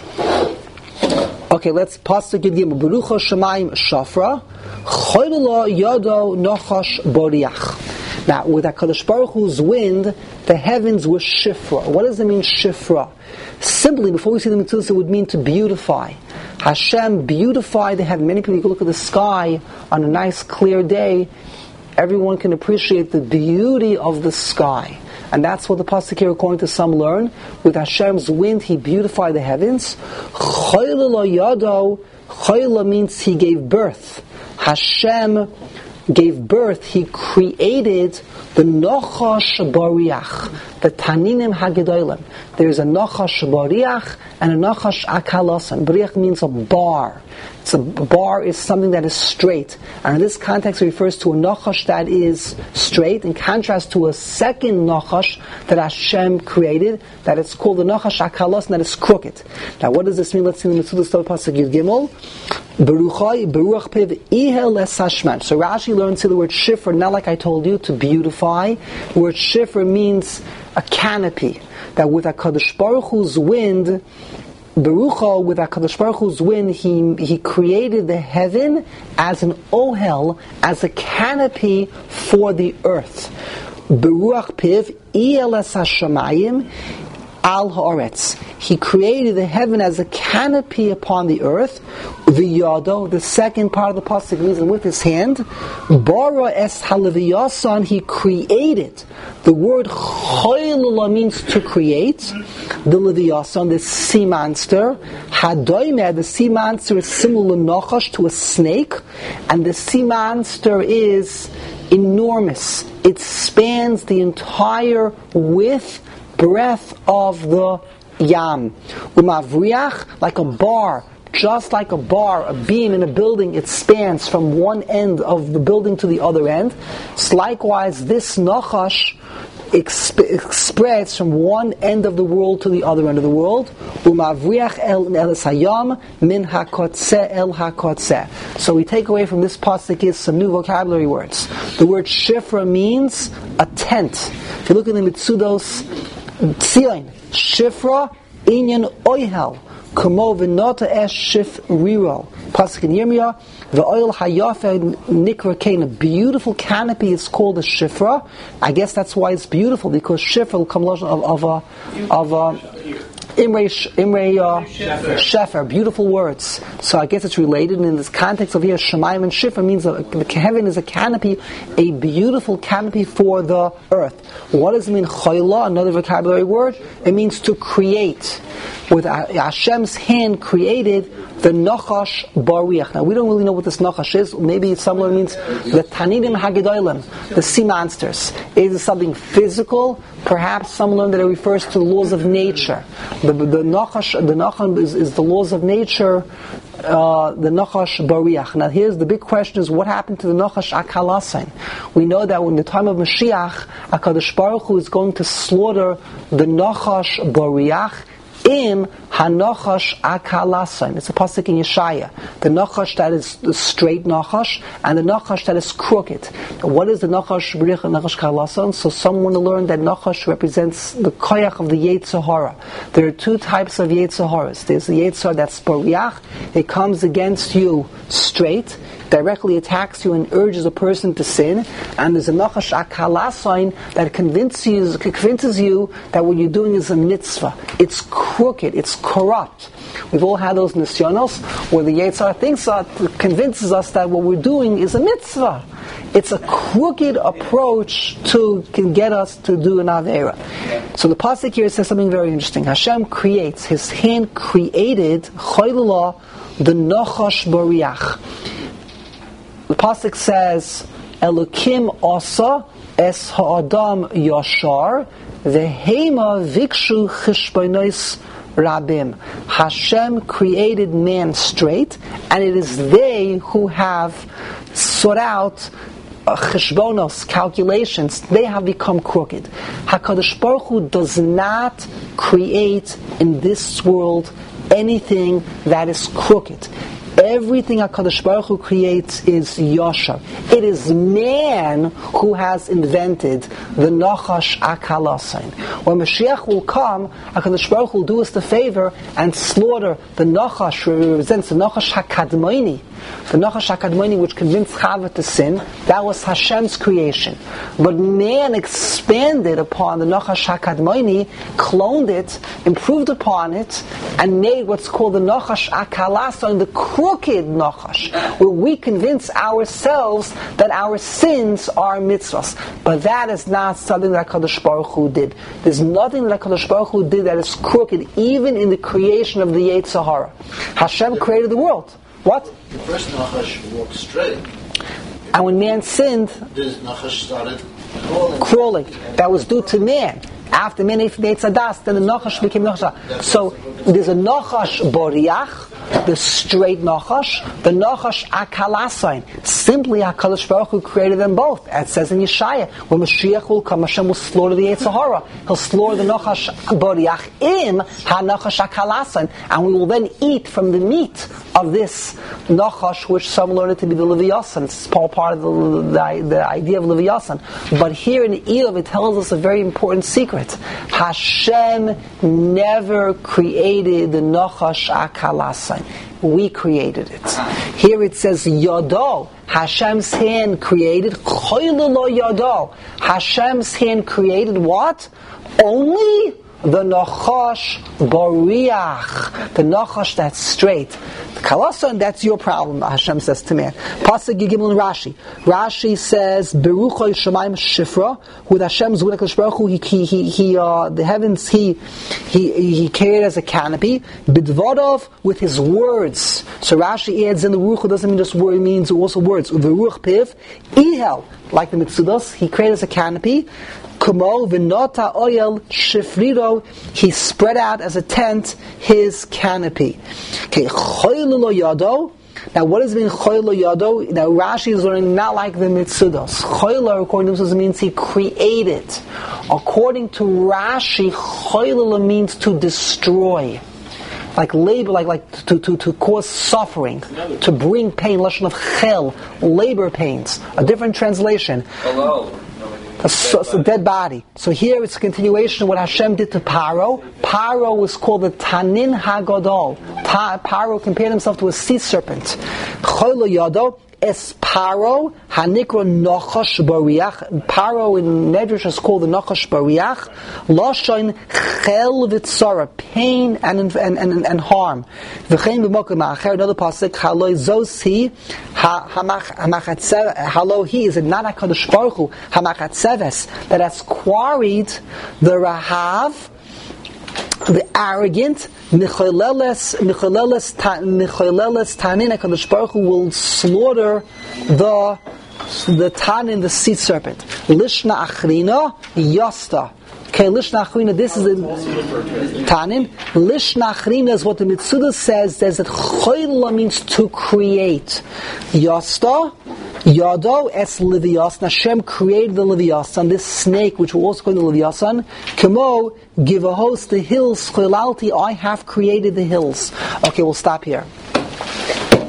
Okay, let's pasuk Gimel. Berucho Shemayim Shafra, Choylula Yodo Nochash Boriach. Now, with HaKadosh Baruch Hu's wind, the heavens were shifra. What does it mean, shifra? Simply, before we see the Mitzudos, it would mean to beautify. Hashem beautified the heaven. Many people, you can look at the sky on a nice clear day, everyone can appreciate the beauty of the sky. And that's what the pasuk here, according to some, learn. With Hashem's wind, He beautified the heavens. Chayla lo yado. Chayla means He gave birth. Hashem gave birth, He created the Nochash Bariach, the Taninim Hagedolim. There's a Nochash Bariach and a Nochash Akalosan. Bariach means a bar. It's a bar is something that is straight. And in this context, it refers to a Nochash that is straight, in contrast to a second Nochash that Hashem created, that it's called the Nochash Akalosan, that is crooked. Now, what does this mean? Let's see in the Mitzudos Tov Pasuk Yud Gimel. Beruchai, Beruach Piv, Ihel Lesashman. So Rashi learns the word shifra, not like I told you, to beautify. The word shifra means a canopy. That with HaKadosh Baruch Hu's wind, Berucha, with HaKadosh Baruch Hu's wind, he, he created the heaven as an ohel, as a canopy for the earth. Beruach Piv, Ihel Lesashamayim, Al Haaretz. He created the heaven as a canopy upon the earth. V'yado, the second part of the pasuk means, and with his hand, bara es haleviyasan, he created. The word choylula means to create. The leviyasan, the sea monster. Hadoimeh, the sea monster is similar nachash, to a snake, and the sea monster is enormous. It spans the entire width, breadth of the yam. Umavriach, like a bar, just like a bar, a beam in a building, it spans from one end of the building to the other end. So likewise, this nachash exp- spreads from one end of the world to the other end of the world. Umavriach el elis hayam min hakotzeh el hakotzeh. So we take away from this pasuk is some new vocabulary words. The word shifra means a tent. If you look at the Mitzudos Tzion, shifra inyan oihel. Kumo v'nota esh shif riro. Pasuk in Yirmiyah, the oil hayafe nikra kain. A beautiful canopy is called a shifra. I guess that's why it's beautiful, because shifra will come of of a of a imre imre uh, shefer. Beautiful words. So I guess it's related. And in this context of here, shemayim and shifra means a, the heaven is a canopy, a beautiful canopy for the earth. What does it mean? Chayla, another vocabulary word. It means to create. With Hashem's hand created the Nachash Bariach. Now we don't really know what this Nachash is. Maybe somewhere means the Tanidim Hagedolim, the sea monsters. Is it something physical? Perhaps some learn that it refers to the laws of nature. The, the Nachash, the Nachash is, is the laws of nature. Uh, the Nachash Bariach. Now here's the big question: is what happened to the Nachash Akalasain? We know that when the time of Mashiach, HaKadosh Baruch Hu is going to slaughter the Nachash Bariach. Im hanachash akalasan. It's a pasuk in Yeshaya. The nachash that is the straight nachash, and the nachash that is crooked. What is the nachash b'rich and nachash kalasan? So some want to learn that nachash represents the koyach of the Yetzer Hara. There are two types of Yetzer Haras. There's the Yetzer Hara that's bariach. It comes against you straight, directly attacks you and urges a person to sin. And there's a nachash akalasan that convinces you, convinces you that what you're doing is a mitzvah. It's crooked, it's corrupt. We've all had those nisyonos where the Yetzer Hara thinks uh, convinces us that what we're doing is a mitzvah. It's a crooked approach to can get us to do an avera. So the pasuk here says something very interesting. Hashem creates, His hand created Chayla, the Nachash Bariach. The pasuk says, Elokim asa es ha'adam yashar v'hema vikshu chishbonos rabim. Hashem created man straight, and it is they who have sought out uh, chishbonos, calculations. They have become crooked. HaKadosh Baruch Hu does not create in this world anything that is crooked. Everything HaKadosh Baruch Hu creates is yashar. It is man who has invented the Nachash Akalasain. When Mashiach will come, HaKadosh Baruch Hu will do us the favor and slaughter the Nachash, which represents the Nachash HaKadmoini. The Nachash HaKadmoini, which convinced Chava to sin, that was Hashem's creation. But man expanded upon the Nachash HaKadmoini, cloned it, improved upon it, and made what's called the Nachash Akalasain, the crooked Nachash, where we convince ourselves that our sins are mitzvahs. But that is not something that HaKadosh Baruch Hu did. There's nothing that HaKadosh Baruch Hu did that is crooked, even in the creation of the Yetzer Hara. Hashem created the world. What? The first Nachash walked straight. And when man sinned, This Nachash started crawling. crawling. That was due to man. After man ate from the Eitz Hadas, then the Nachash became Nachash. So there's a Nachash Boriach, the straight Nachash, the Nachash Akalasain. Simply HaKadosh Baruch Hu created them both. It says in Yeshaya, when Mashiach will come, Hashem will slaughter the Yetzer Hara. He'll slaughter the Nachash Boriach in HaNachash Akalasain, and we will then eat from the meat of this Nachash, which some learn it to be the Leviathan. It's all part of the, the, the idea of Leviathan. But here in Eov, it tells us a very important secret. Hashem never created the Nachash Akalasain. We created it. Here it says Yado. Hashem's hand created Choyle lo Yado. Hashem's hand created what? Only the Nachash Bariach. The Nachash that's straight. The Kalasan, that's your problem, Hashem says to man. Pasuk Gimel and Rashi. Rashi says, Beruchoy Shemaim Shifra. With Hashem's Zunakash Baruch Hu, he, he, he, he uh, the heavens, he, he, he carried as a canopy. Bidvodov, with his words. So Rashi adds in the Ruach, doesn't mean just word, it means also words. The Ruach Piv, Ihel, like the Mitzudos, he created as a canopy. Kumo v'nota oyel shifrido, he spread out as a tent his canopy. Okay, choyle lo yado, Now, what does it mean, choyla yado? Now, Rashi is learning not like the Mitzudos. Choyla, according to Mitzudos, means he created. According to Rashi, choyla means to destroy. Like labor, like like to, to, to cause suffering, to bring pain, lashon of chel, labor pains. A different translation. Hello. A, so, it's a dead body. So here it's a continuation of what Hashem did to Paro. Paro was called the Tanin Hagadol. Ta, Paro compared himself to a sea serpent. Choylo Yado es Paro Hanikra Nochash Bariach. Paro in Medrash is called the Nochash Bariach. Lashon Chel V'tzara, pain and and and, and harm. V'chein b'mokum ma'acher, another pasuk, Haloi Zosi Hamachatzev. Halo he is not HaKadosh Baruch Hu Hamachatzeves that has quarried the Rahav, the arrogant. Micholeles Micholeles Micholeles Tanin. HaKadosh Baruch Hu will slaughter the the Tanin, the sea serpent. Lishna Achrina Yasta. Okay, Lishna Achrina, this is in Tanin. Lishna Achrina is what the Mitzuda says, says that Choyla means to create. Yasta, Yado es Leviasan. Hashem created the Leviasan, this snake, which will also call the Leviasan. Kemo, give a host the hills, Choylalti, I have created the hills. Okay, we'll stop here.